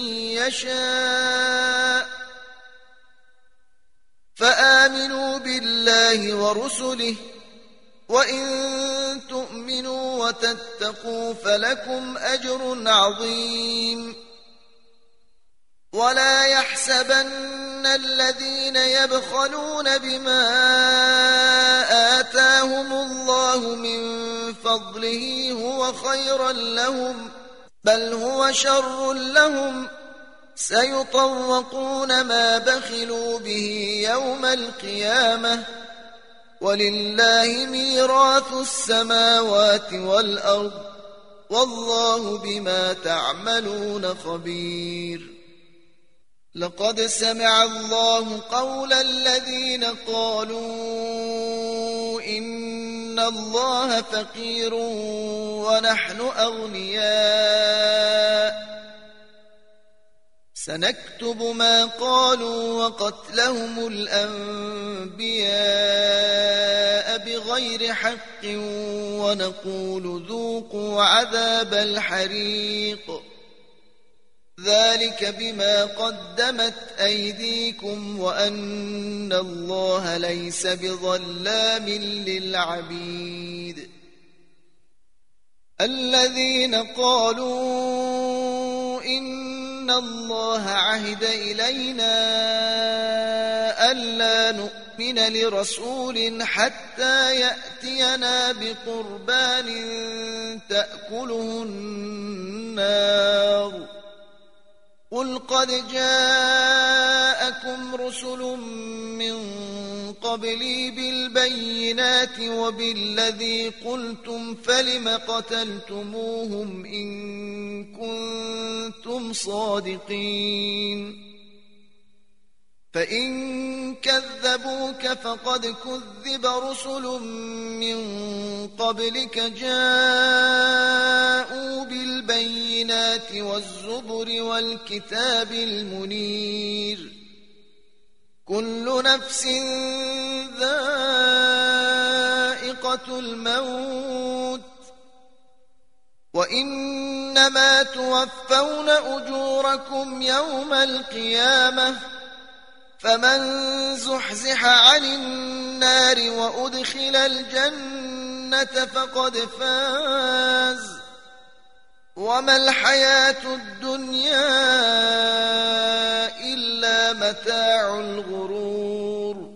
[SPEAKER 1] يشاء فآمنوا بالله ورسله وإن تؤمنوا وتتقوا فلكم أجر عظيم ولا يحسبن الذين يبخلون بما آتاهم الله من فضله هو خيرا لهم بل هو شر لهم سيطوقون ما بخلوا به يوم القيامة ولله ميراث السماوات والأرض والله بما تعملون خبير لقد سمع الله قول الذين قالوا إن الله فقير ونحن أغنياء سنكتب ما قالوا وقتلهم الأنبياء بغير حق ونقول ذوقوا عذاب الحريق ذلك بما قدمت أيديكم وأن الله ليس بظلام للعبيد الذين قالوا إن الله عهد إلينا ألا نؤمن لرسول حتى يأتينا بقربان تأكله النار قل قد جاءكم رسل من قبلي بالبينات وبالذي قلتم فلم قتلتموهم إن كنتم صادقين فإن كذبوك فقد كذب رسل من قبلك جاءوا بالبينات والزبر والكتاب المنير كل نفس ذائقة الموت وإنما توفون أجوركم يوم القيامة فمن زحزح عن النار وأدخل الجنة فقد فاز وما الحياة الدنيا إلا متاع الغرور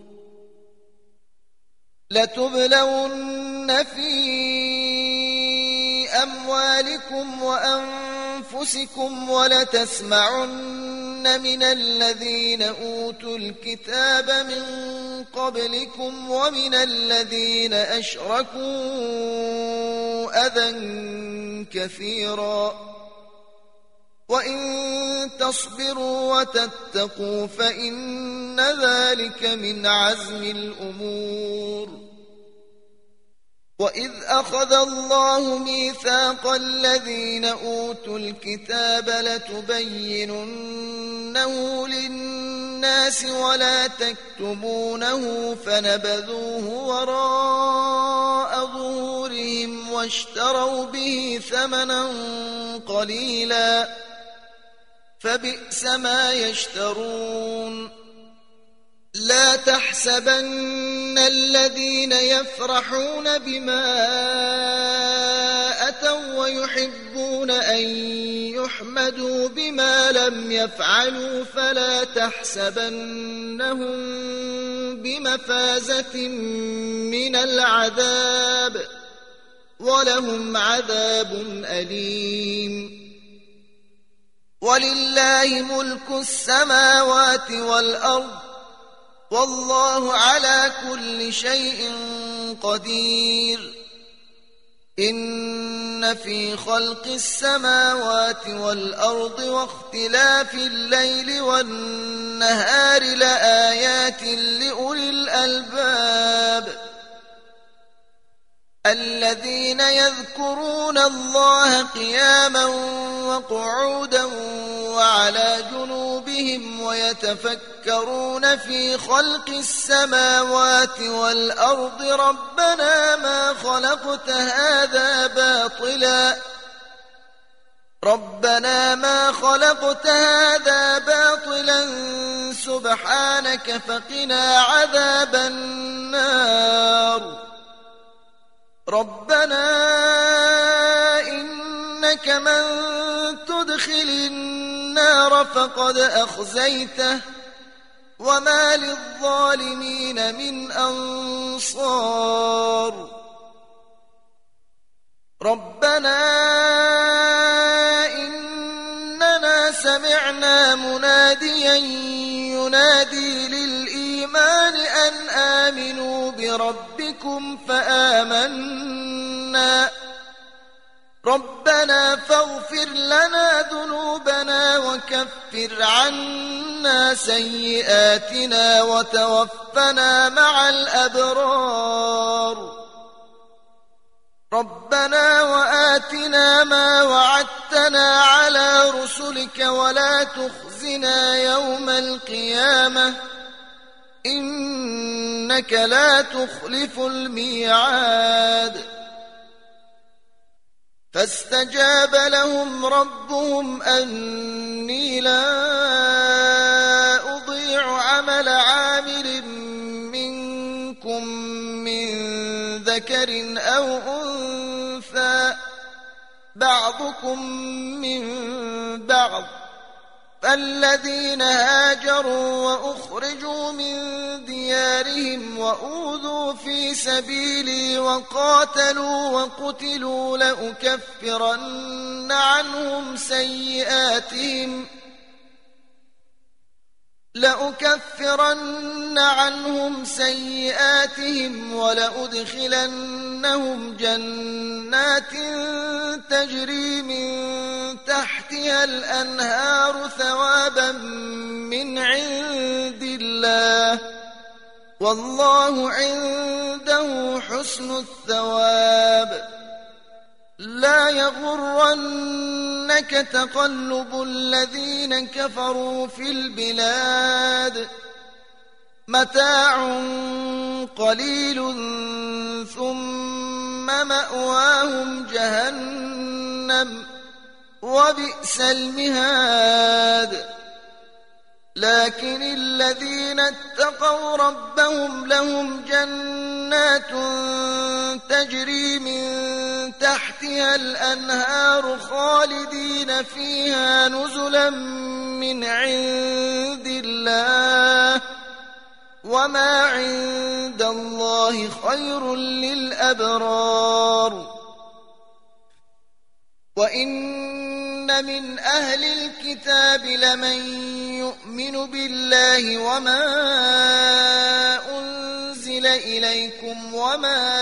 [SPEAKER 1] لتبلون في أموالكم وأنفسكم ولتسمعن من الذين أوتوا الكتاب من قبلكم ومن الذين أشركوا أذى كثيرا وإن تصبروا وتتقوا فإن ذلك من عزم الأمور وإذ أخذ الله ميثاق الذين أوتوا الكتاب لتبيننه للناس ولا تكتمونه فنبذوه وراء ظهورهم واشتروا به ثمنا قليلا فبئس ما يشترون لا تحسبن الذين يفرحون بما أتوا ويحبون أن يحمدوا بما لم يفعلوا فلا تحسبنهم بمفازة من العذاب ولهم عذاب أليم ولله ملك السماوات والأرض والله على كل شيء قدير إن في خلق السماوات والأرض واختلاف الليل والنهار لآيات لأولي الألباب الذين يذكرون الله قياما وقعودا وعلى جنوبهم ويتفكرون في خلق السماوات والأرض ربنا ما خلقت هذا باطلا سبحانك فقنا عذاب النار ربنا إنك من تدخل النار فقد أخزيته وما للظالمين من أنصار ربنا إننا سمعنا مناديا ينادي للإيمان أن آمنوا بربكم فآمنا ربنا فاغفر لنا ذنوبنا وكفر عنا سيئاتنا وتوفنا مع الأبرار ربنا وآتنا ما وعدتنا على رسلك ولا تخزنا يوم القيامة إنك لا تخلف الميعاد فاستجاب لهم ربهم أني لا أضيع عمل عامل منكم من ذكر أو أنثى بعضكم من بعض فالذين هاجروا وأخرجوا من ديارهم وأوذوا في سبيلي وقاتلوا وقتلوا لأكفرن عنهم سيئاتهم لأكفرن عنهم سيئاتهم ولأدخلنهم جنات تجري من تحتها الأنهار ثوابا من عند الله والله عنده حسن الثواب. لا يغرنك تقلب الذين كفروا في البلاد متاع قليل ثم مأواهم جهنم وبئس المهاد. لكن الذين اتقوا ربهم لهم جنات تجري من تحتها الأنهار خالدين فيها نزلا من عند الله وما عند الله خير للأبرار. وإن من أهل الكتاب لمن يؤمن بالله وما أنزل إليكم وما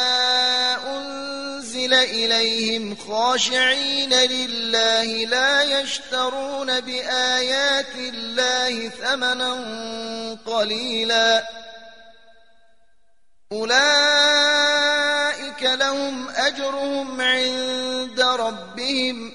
[SPEAKER 1] أنزل إليهم خاشعين لله لا يشترون بآيات الله ثمنا قليلا أولئك لهم أجرهم عند ربهم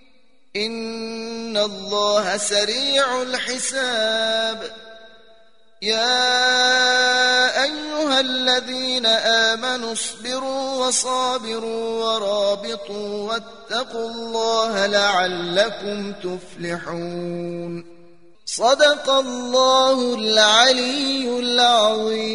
[SPEAKER 1] إن الله سريع الحساب. يا أيها الذين آمنوا اصبروا وصابروا ورابطوا واتقوا الله لعلكم تفلحون. صدق الله العلي العظيم.